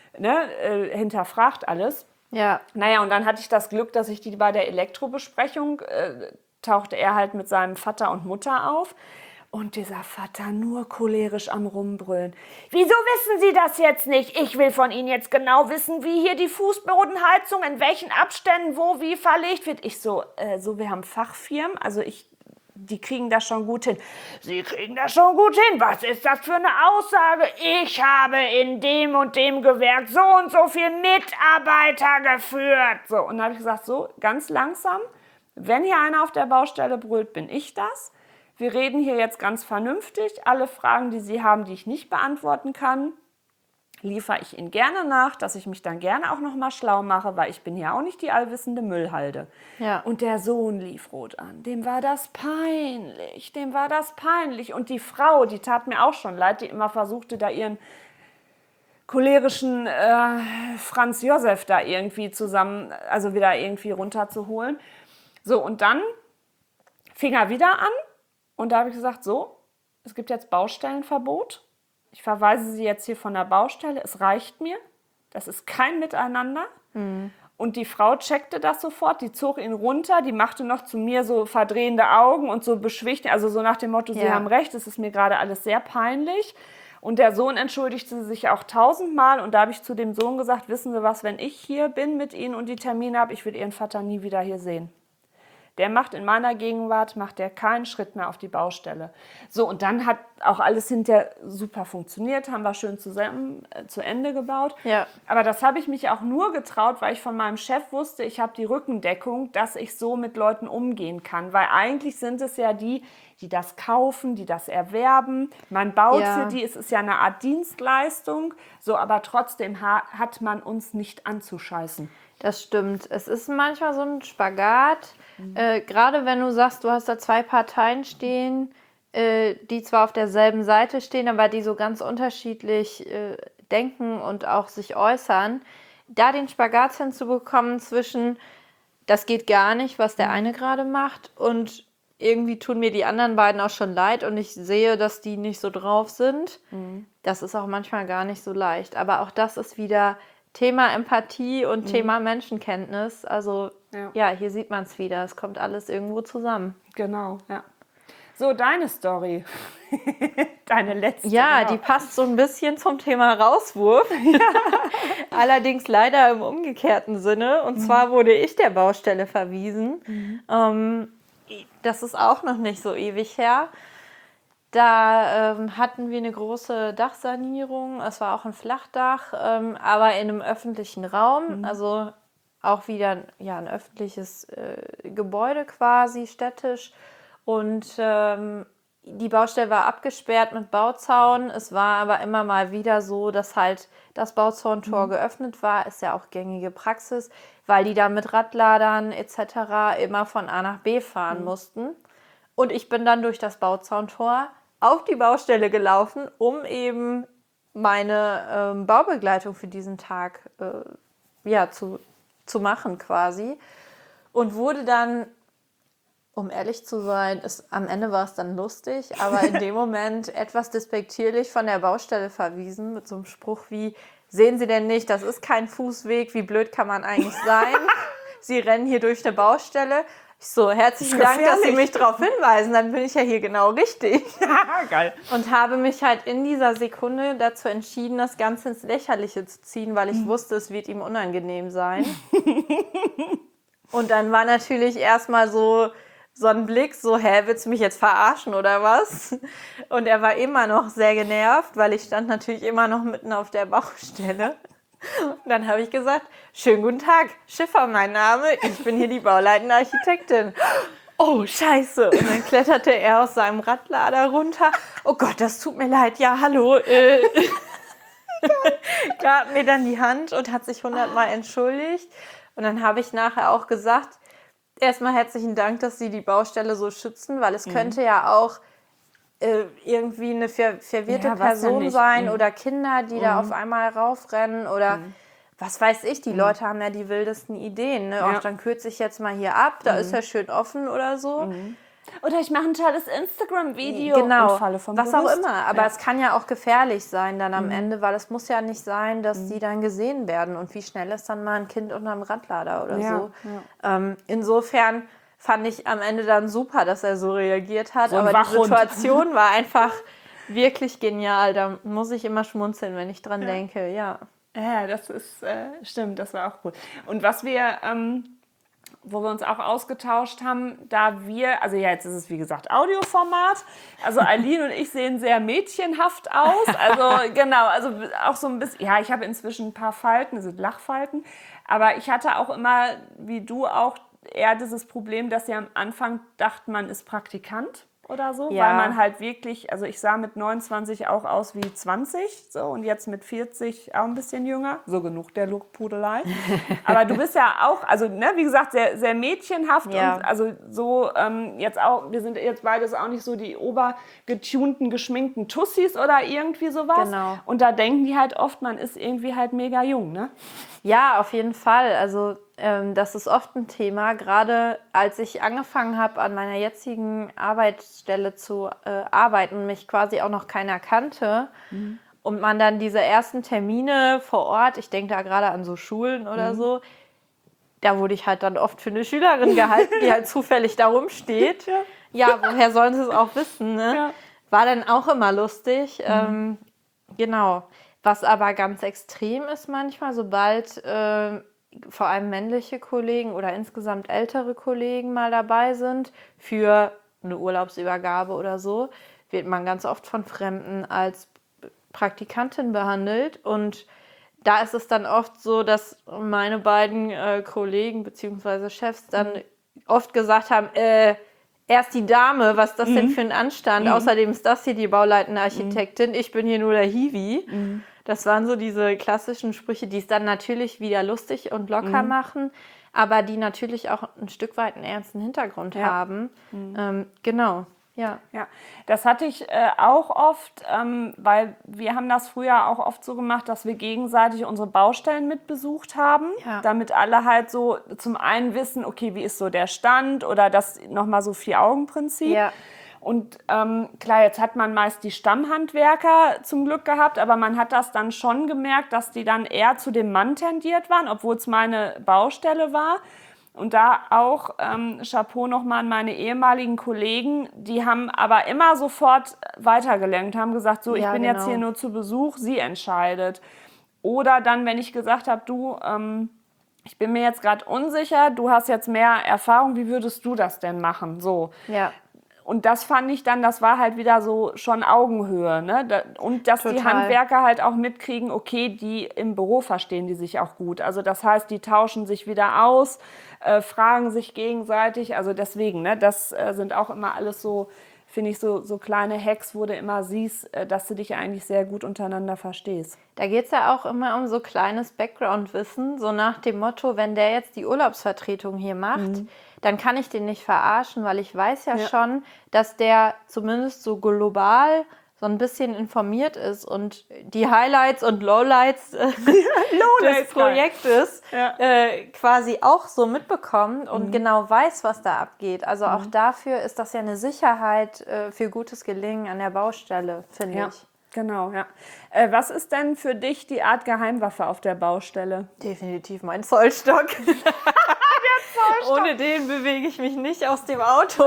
hinterfragt alles. Ja. Naja, und dann hatte ich das Glück, dass ich die bei der Elektrobesprechung, tauchte er halt mit seinem Vater und Mutter auf. Und dieser Vater nur cholerisch am Rumbrüllen. Wieso wissen Sie das jetzt nicht? Ich will von Ihnen jetzt genau wissen, wie hier die Fußbodenheizung, in welchen Abständen, wo, wie verlegt wird. Ich so, wir haben Fachfirmen, also die kriegen das schon gut hin. Sie kriegen das schon gut hin. Was ist das für eine Aussage? Ich habe in dem und dem Gewerk so und so viele Mitarbeiter geführt. So, und dann habe ich gesagt, so, ganz langsam, wenn hier einer auf der Baustelle brüllt, bin ich das. Wir reden hier jetzt ganz vernünftig. Alle Fragen, die Sie haben, die ich nicht beantworten kann, liefere ich Ihnen gerne nach, dass ich mich dann gerne auch noch mal schlau mache, weil ich bin ja auch nicht die allwissende Müllhalde. Ja. Und der Sohn lief rot an. Dem war das peinlich. Und die Frau, die tat mir auch schon leid, die immer versuchte, da ihren cholerischen Franz Josef da irgendwie wieder irgendwie runterzuholen. So, und dann fing er wieder an. Und da habe ich gesagt, so, es gibt jetzt Baustellenverbot. Ich verweise Sie jetzt hier von der Baustelle. Es reicht mir. Das ist kein Miteinander. Mhm. Und die Frau checkte das sofort. Die zog ihn runter. Die machte noch zu mir so verdrehende Augen und so beschwichtigt. Also so nach dem Motto, Sie haben recht, es ist mir gerade alles sehr peinlich. Und der Sohn entschuldigte sich auch 1000-mal. Und da habe ich zu dem Sohn gesagt, wissen Sie was, wenn ich hier bin mit Ihnen und die Termine habe, ich will Ihren Vater nie wieder hier sehen. Der macht in meiner Gegenwart, keinen Schritt mehr auf die Baustelle. So, und dann hat auch alles hinterher super funktioniert, haben wir schön zusammen zu Ende gebaut. Ja. Aber das habe ich mich auch nur getraut, weil ich von meinem Chef wusste, ich habe die Rückendeckung, dass ich so mit Leuten umgehen kann. Weil eigentlich sind es ja die das kaufen, die das erwerben. Man baut für die, es ist ja eine Art Dienstleistung, so, aber trotzdem hat man uns nicht anzuscheißen. Das stimmt. Es ist manchmal so ein Spagat. Gerade wenn du sagst, du hast da zwei Parteien stehen, die zwar auf derselben Seite stehen, aber die so ganz unterschiedlich denken und auch sich äußern, da den Spagat hinzubekommen zwischen, das geht gar nicht, was der eine gerade macht, und irgendwie tun mir die anderen beiden auch schon leid und ich sehe, dass die nicht so drauf sind. Das ist auch manchmal gar nicht so leicht. Aber auch das ist wieder Thema Empathie und Thema Menschenkenntnis. Also ja, hier sieht man es wieder. Es kommt alles irgendwo zusammen. Genau, ja. So, deine Story. Deine letzte. Ja, genau. Die passt so ein bisschen zum Thema Rauswurf. Allerdings leider im umgekehrten Sinne. Und zwar wurde ich der Baustelle verwiesen. Das ist auch noch nicht so ewig her. Da hatten wir eine große Dachsanierung. Es war auch ein Flachdach, aber in einem öffentlichen Raum. Also auch wieder ein öffentliches Gebäude quasi, städtisch. Und die Baustelle war abgesperrt mit Bauzaun. Es war aber immer mal wieder so, dass halt das Bauzauntor geöffnet war. Ist ja auch gängige Praxis, weil die da mit Radladern etc. immer von A nach B fahren mussten. Und ich bin dann durch das Bauzauntor auf die Baustelle gelaufen, um eben meine Baubegleitung für diesen Tag zu machen quasi. Und wurde dann, um ehrlich zu sein, am Ende war es dann lustig, aber in dem Moment etwas despektierlich von der Baustelle verwiesen mit so einem Spruch wie, sehen Sie denn nicht, das ist kein Fußweg, wie blöd kann man eigentlich sein? Sie rennen hier durch eine Baustelle. Ich so, herzlichen Dank, dass Sie mich darauf hinweisen, dann bin ich ja hier genau richtig. Geil. Und habe mich halt in dieser Sekunde dazu entschieden, das Ganze ins Lächerliche zu ziehen, weil ich wusste, es wird ihm unangenehm sein. Und dann war natürlich erstmal so ein Blick, so, willst du mich jetzt verarschen oder was? Und er war immer noch sehr genervt, weil ich stand natürlich immer noch mitten auf der Baustelle. Und dann habe ich gesagt, schönen guten Tag, Schiffer mein Name, ich bin hier die bauleitende Architektin. Oh, scheiße. Und dann kletterte er aus seinem Radlader runter. Oh Gott, das tut mir leid, ja, hallo. Gab mir dann die Hand und hat sich 100-mal entschuldigt. Und dann habe ich nachher auch gesagt, erstmal herzlichen Dank, dass Sie die Baustelle so schützen, weil es könnte ja auch irgendwie eine verwirrte Person sein oder Kinder, die da auf einmal raufrennen oder was weiß ich, die Leute haben ja die wildesten Ideen. Ne? Auch dann kürze ich jetzt mal hier ab, da ist ja schön offen oder so. Oder ich mache ein tolles Instagram-Video. Genau, und falle vom was Gerüst. auch immer. Aber es kann ja auch gefährlich sein dann am Ende, weil es muss ja nicht sein, dass die dann gesehen werden. Und wie schnell ist dann mal ein Kind unter einem Radlader oder so. Ja. Insofern fand ich am Ende dann super, dass er so reagiert hat. So ein Aber die Wachhund. Situation war einfach wirklich genial. Da muss ich immer schmunzeln, wenn ich dran denke, ja. Ja, das ist, stimmt, das war auch cool. Und was wir, wo wir uns auch ausgetauscht haben, also ja, jetzt ist es wie gesagt Audioformat, also Aline und ich sehen sehr mädchenhaft aus, also genau, also auch so ein bisschen, ja, ich habe inzwischen ein paar Falten, das sind Lachfalten, aber ich hatte auch immer, wie du auch, eher dieses Problem, dass sie am Anfang dachten, man ist Praktikant oder so, Ja. weil man halt wirklich, also ich sah mit 29 auch aus wie 20 so, und jetzt mit 40 auch ein bisschen jünger, so genug der Lookpudelei. Aber du bist ja auch, also ne, wie gesagt, sehr, sehr mädchenhaft Ja. und also so jetzt auch, wir sind jetzt beides auch nicht so die obergetunten, geschminkten Tussis oder irgendwie sowas. Genau. Und da denken die halt oft, man ist irgendwie halt mega jung, ne? Ja, auf jeden Fall. Also das ist oft ein Thema. Gerade als ich angefangen habe, an meiner jetzigen Arbeitsstelle zu arbeiten und mich quasi auch noch keiner kannte und man dann diese ersten Termine vor Ort, ich denke da gerade an so Schulen oder so, da wurde ich halt dann oft für eine Schülerin gehalten, die halt zufällig da rumsteht. Ja, woher sollen sie es auch wissen, ne? Ja. War dann auch immer lustig. Genau. Was aber ganz extrem ist manchmal, sobald vor allem männliche Kollegen oder insgesamt ältere Kollegen mal dabei sind für eine Urlaubsübergabe oder so, wird man ganz oft von Fremden als Praktikantin behandelt. Und da ist es dann oft so, dass meine beiden Kollegen bzw. Chefs dann oft gesagt haben, erst die Dame, was ist das denn für ein Anstand? Außerdem ist das hier die bauleitende Architektin, ich bin hier nur der Hiwi. Das waren so diese klassischen Sprüche, die es dann natürlich wieder lustig und locker machen, aber die natürlich auch ein Stück weit einen ernsten Hintergrund haben. Genau, ja. Ja, das hatte ich auch oft, weil wir haben das früher auch oft so gemacht, dass wir gegenseitig unsere Baustellen mitbesucht haben, Ja. damit alle halt so zum einen wissen, okay, wie ist so der Stand oder das nochmal so Vier-Augen-Prinzip. Ja. Und klar, jetzt hat man meist die Stammhandwerker zum Glück gehabt, aber man hat das dann schon gemerkt, dass die dann eher zu dem Mann tendiert waren, obwohl es meine Baustelle war. Und da auch Chapeau nochmal an meine ehemaligen Kollegen, die haben aber immer sofort weitergelenkt, haben gesagt, so, ich Ja, bin genau. jetzt hier nur zu Besuch, sie entscheidet. Oder dann, wenn ich gesagt habe, du, ich bin mir jetzt gerade unsicher, du hast jetzt mehr Erfahrung, wie würdest du das denn machen? So. Ja. Und das fand ich dann, das war halt wieder so schon Augenhöhe, ne? Und dass die Total. Handwerker halt auch mitkriegen, okay, die im Büro verstehen die sich auch gut. Also das heißt, die tauschen sich wieder aus, fragen sich gegenseitig. Also deswegen, ne? Das sind auch immer alles so, finde ich, so kleine Hacks, wo du immer siehst, dass du dich eigentlich sehr gut untereinander verstehst. Da geht es ja auch immer um so kleines Background-Wissen, so nach dem Motto, wenn der jetzt die Urlaubsvertretung hier macht, dann kann ich den nicht verarschen, weil ich weiß ja schon, dass der zumindest so global so ein bisschen informiert ist und die Highlights und Lowlights des Projektes quasi auch so mitbekommt und genau weiß, was da abgeht. Also auch dafür ist das ja eine Sicherheit für gutes Gelingen an der Baustelle, finde ich. Genau, ja. Was ist denn für dich die Art Geheimwaffe auf der Baustelle? Definitiv mein Zollstock. Ohne den bewege ich mich nicht aus dem Auto.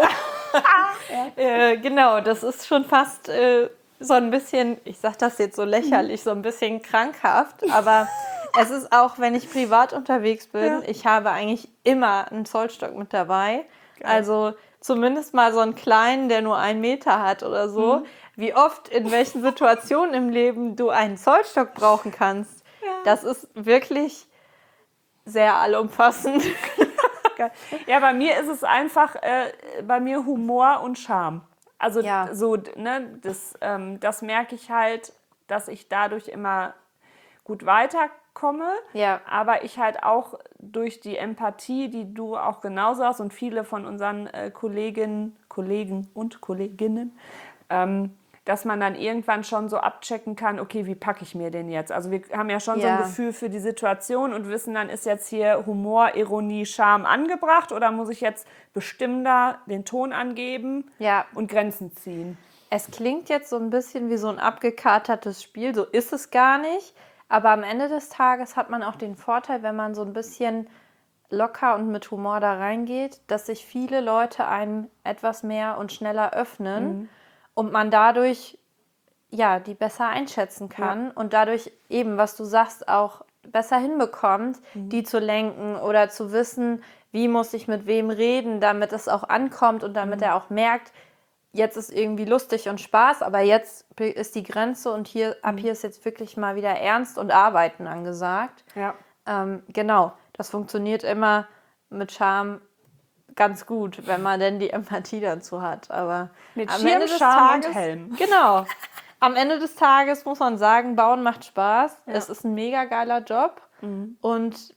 Genau, das ist schon fast so ein bisschen, ich sage das jetzt so lächerlich, so ein bisschen krankhaft, aber es ist auch, wenn ich privat unterwegs bin, ich habe eigentlich immer einen Zollstock mit dabei. Geil. Also zumindest mal so einen kleinen, der nur 1 Meter hat oder so. Wie oft, in welchen Situationen im Leben du einen Zollstock brauchen kannst, das ist wirklich sehr allumfassend. Ja, bei mir ist es einfach, bei mir Humor und Charme. Also so, ne, das merke ich halt, dass ich dadurch immer gut weiterkomme. Ja. Aber ich halt auch durch die Empathie, die du auch genauso hast und viele von unseren Kollegen und Kolleginnen, dass man dann irgendwann schon so abchecken kann, okay, wie packe ich mir den jetzt? Also wir haben ja schon so ein Gefühl für die Situation und wissen dann, ist jetzt hier Humor, Ironie, Charme angebracht oder muss ich jetzt bestimmter den Ton angeben und Grenzen ziehen? Es klingt jetzt so ein bisschen wie so ein abgekatertes Spiel, so ist es gar nicht. Aber am Ende des Tages hat man auch den Vorteil, wenn man so ein bisschen locker und mit Humor da reingeht, dass sich viele Leute einem etwas mehr und schneller öffnen und man dadurch ja die besser einschätzen kann und dadurch eben, was du sagst, auch besser hinbekommt, die zu lenken oder zu wissen, wie muss ich mit wem reden, damit es auch ankommt und damit er auch merkt, jetzt ist irgendwie lustig und Spaß, aber jetzt ist die Grenze und ab hier ist jetzt wirklich mal wieder Ernst und Arbeiten angesagt. Ja. Genau, das funktioniert immer mit Charme ganz gut, wenn man denn die Empathie dazu hat. Aber Mit am Schirm, Ende des Charme und Tages, Helm. genau, am Ende des Tages muss man sagen, Bauen macht Spaß. Ja. Es ist ein mega geiler Job und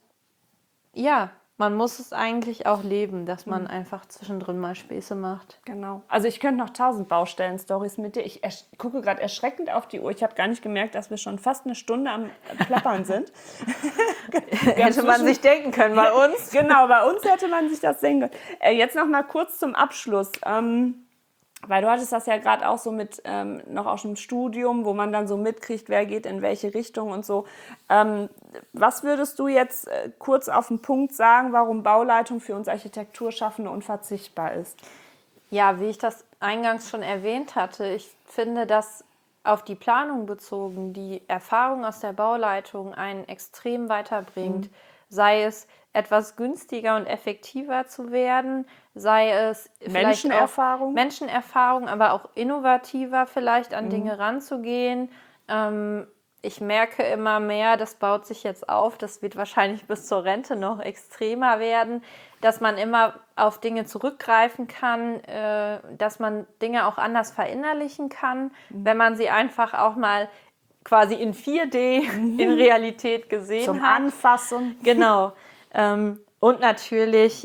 ja, man muss es eigentlich auch leben, dass man einfach zwischendrin mal Späße macht. Genau. Also ich könnte noch 1000 Baustellen-Stories mit dir. Ich gucke gerade erschreckend auf die Uhr. Ich habe gar nicht gemerkt, dass wir schon fast eine Stunde am Plappern sind. Hätte man sich denken können bei uns. Genau, bei uns hätte man sich das denken können. Jetzt noch mal kurz zum Abschluss. Weil du hattest das ja gerade auch so mit noch aus dem Studium, wo man dann so mitkriegt, wer geht in welche Richtung und so. Was würdest du jetzt kurz auf den Punkt sagen, warum Bauleitung für uns Architekturschaffende unverzichtbar ist? Ja, wie ich das eingangs schon erwähnt hatte, ich finde, dass auf die Planung bezogen die Erfahrung aus der Bauleitung einen extrem weiterbringt. Sei es etwas günstiger und effektiver zu werden, sei es Menschenerfahrung, aber auch innovativer vielleicht an Dinge ranzugehen. Ich merke immer mehr, das baut sich jetzt auf, das wird wahrscheinlich bis zur Rente noch extremer werden, dass man immer auf Dinge zurückgreifen kann, dass man Dinge auch anders verinnerlichen kann, wenn man sie einfach auch mal quasi in 4D in Realität gesehen zum hat. Anfassen. Genau. Und natürlich,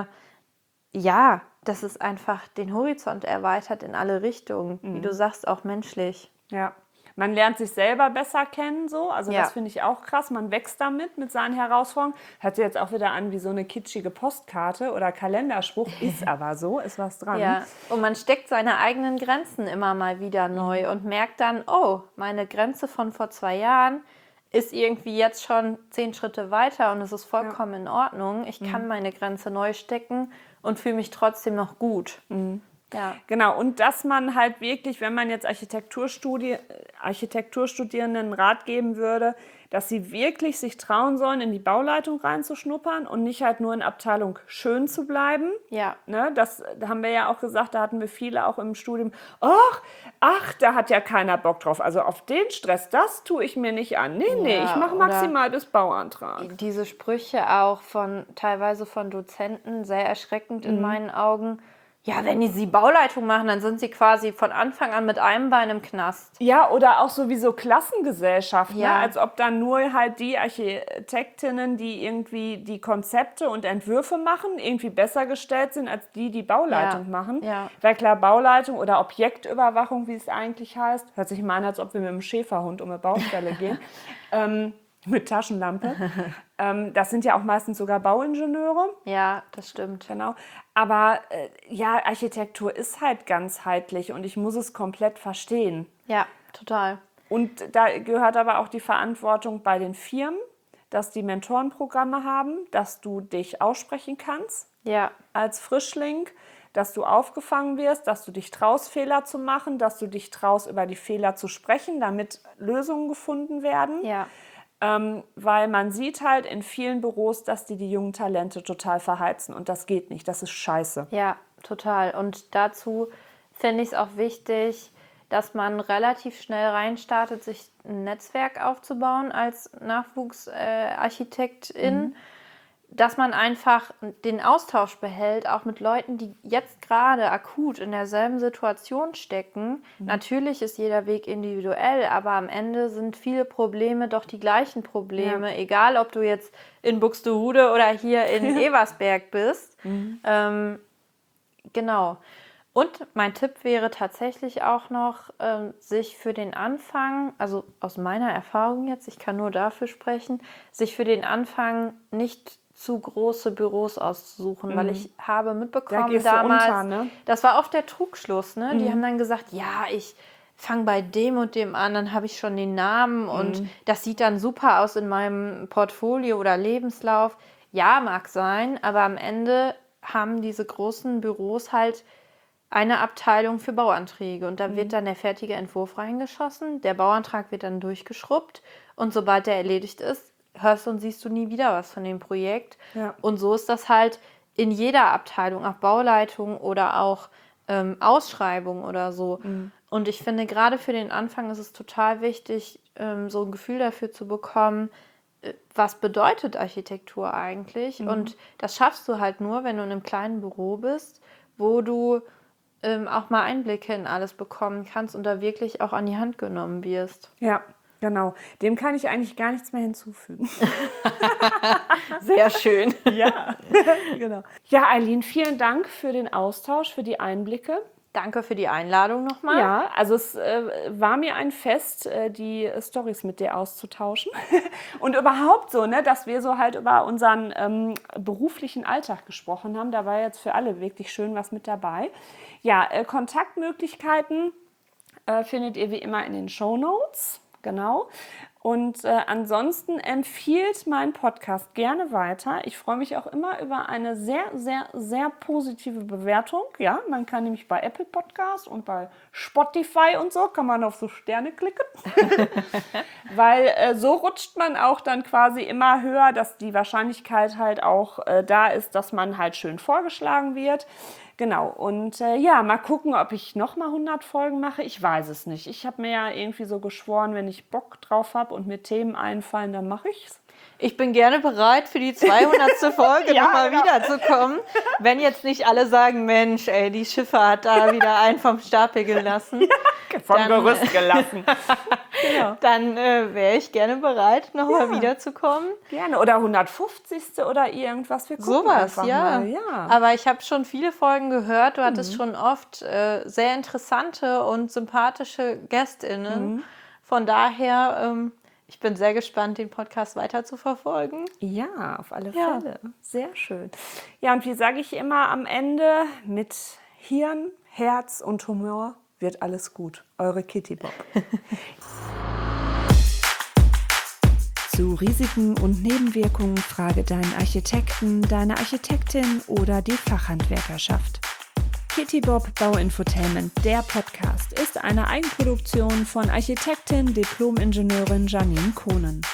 ja, dass es einfach den Horizont erweitert in alle Richtungen. Wie du sagst, auch menschlich. Ja. Man lernt sich selber besser kennen, so. Also das finde ich auch krass. Man wächst damit mit seinen Herausforderungen. Hört sich jetzt auch wieder an wie so eine kitschige Postkarte oder Kalenderspruch. Ist aber so, ist was dran. Ja, und man steckt seine eigenen Grenzen immer mal wieder neu und merkt dann, oh, meine Grenze von vor 2 Jahren ist irgendwie jetzt schon 10 Schritte weiter und es ist vollkommen in Ordnung. Ich kann meine Grenze neu stecken und fühle mich trotzdem noch gut. Ja. Genau, und dass man halt wirklich, wenn man jetzt Architekturstudierenden einen Rat geben würde, dass sie wirklich sich trauen sollen, in die Bauleitung reinzuschnuppern und nicht halt nur in Abteilung schön zu bleiben. Ja. Ne, das haben wir ja auch gesagt, da hatten wir viele auch im Studium. Ach, da hat ja keiner Bock drauf. Also auf den Stress, das tue ich mir nicht an. Nee, ich mache maximal bis Bauantrag. Diese Sprüche auch teilweise von Dozenten, sehr erschreckend in meinen Augen. Ja, wenn sie Bauleitung machen, dann sind sie quasi von Anfang an mit einem Bein im Knast. Ja, oder auch sowieso Klassengesellschaft, Ja. ne? Als ob dann nur halt die Architektinnen, die irgendwie die Konzepte und Entwürfe machen, irgendwie besser gestellt sind als die Bauleitung machen. Ja. Weil klar, Bauleitung oder Objektüberwachung, wie es eigentlich heißt, hört sich mal an, als ob wir mit einem Schäferhund um eine Baustelle gehen, mit Taschenlampe. Das sind ja auch meistens sogar Bauingenieure. Ja, das stimmt. Genau. Aber ja, Architektur ist halt ganzheitlich und ich muss es komplett verstehen. Ja, total. Und da gehört aber auch die Verantwortung bei den Firmen, dass die Mentorenprogramme haben, dass du dich aussprechen kannst als Frischling, dass du aufgefangen wirst, dass du dich traust, Fehler zu machen, dass du dich traust, über die Fehler zu sprechen, damit Lösungen gefunden werden. Ja. Weil man sieht halt in vielen Büros, dass die jungen Talente total verheizen und das geht nicht, das ist scheiße. Ja, total. Und dazu finde ich es auch wichtig, dass man relativ schnell reinstartet, sich ein Netzwerk aufzubauen als Nachwuchsarchitektin, dass man einfach den Austausch behält, auch mit Leuten, die jetzt gerade akut in derselben Situation stecken. Natürlich ist jeder Weg individuell, aber am Ende sind viele Probleme doch die gleichen Probleme, egal ob du jetzt in Buxtehude oder hier in Eversberg bist. Genau. Und mein Tipp wäre tatsächlich auch noch, sich für den Anfang, also aus meiner Erfahrung jetzt, ich kann nur dafür sprechen, sich für den Anfang nicht zu große Büros auszusuchen, weil ich habe mitbekommen damals, das war oft der Trugschluss, ne? Die haben dann gesagt, ja, ich fange bei dem und dem an, dann habe ich schon den Namen und das sieht dann super aus in meinem Portfolio oder Lebenslauf. Ja, mag sein, aber am Ende haben diese großen Büros halt eine Abteilung für Bauanträge und da wird dann der fertige Entwurf reingeschossen, der Bauantrag wird dann durchgeschrubbt und sobald der erledigt ist, hörst und siehst du nie wieder was von dem Projekt. Ja. Und so ist das halt in jeder Abteilung, auch Bauleitung oder auch Ausschreibung oder so. Und ich finde, gerade für den Anfang ist es total wichtig, so ein Gefühl dafür zu bekommen, was bedeutet Architektur eigentlich? Und das schaffst du halt nur, wenn du in einem kleinen Büro bist, wo du auch mal Einblicke in alles bekommen kannst und da wirklich auch an die Hand genommen wirst. Ja, genau. Dem kann ich eigentlich gar nichts mehr hinzufügen. Sehr schön. Ja, genau. Ja, Eileen, vielen Dank für den Austausch, für die Einblicke. Danke für die Einladung nochmal. Ja, also es war mir ein Fest, die Storys mit dir auszutauschen. Und überhaupt so, ne, dass wir so halt über unseren beruflichen Alltag gesprochen haben. Da war jetzt für alle wirklich schön was mit dabei. Ja, Kontaktmöglichkeiten findet ihr wie immer in den Shownotes. Genau. Und ansonsten empfiehlt meinen Podcast gerne weiter. Ich freue mich auch immer über eine sehr, sehr, sehr positive Bewertung. Ja, man kann nämlich bei Apple Podcast und bei Spotify und so, kann man auf so Sterne klicken. Weil so rutscht man auch dann quasi immer höher, dass die Wahrscheinlichkeit halt auch da ist, dass man halt schön vorgeschlagen wird. Genau, und ja, mal gucken, ob ich nochmal 100 Folgen mache. Ich weiß es nicht. Ich habe mir ja irgendwie so geschworen, wenn ich Bock drauf habe und mir Themen einfallen, dann mache ich's. Ich bin gerne bereit, für die 200. Folge Ja, nochmal genau. wiederzukommen. Wenn jetzt nicht alle sagen, Mensch, ey, die Schiffe hat da wieder einen vom Stapel gelassen. Vom Dann, Gerüst gelassen. Genau. Dann wäre ich gerne bereit, nochmal wiederzukommen. Gerne. Oder 150. oder irgendwas. Wir gucken Sowas, einfach ja. mal. Ja. Aber ich habe schon viele Folgen gehört. Du hattest schon oft sehr interessante und sympathische GästInnen. Von daher, ich bin sehr gespannt, den Podcast weiter zu verfolgen. Ja, auf alle Ja. Fälle. Sehr schön. Ja, und wie sage ich immer am Ende, mit Hirn, Herz und Humor wird alles gut. Eure Kitty Bob. Zu Risiken und Nebenwirkungen frage deinen Architekten, deine Architektin oder die Fachhandwerkerschaft. Kitty Bob Bauinfotainment, der Podcast, ist eine Eigenproduktion von Architektin, Diplom-Ingenieurin Janine Kohnen.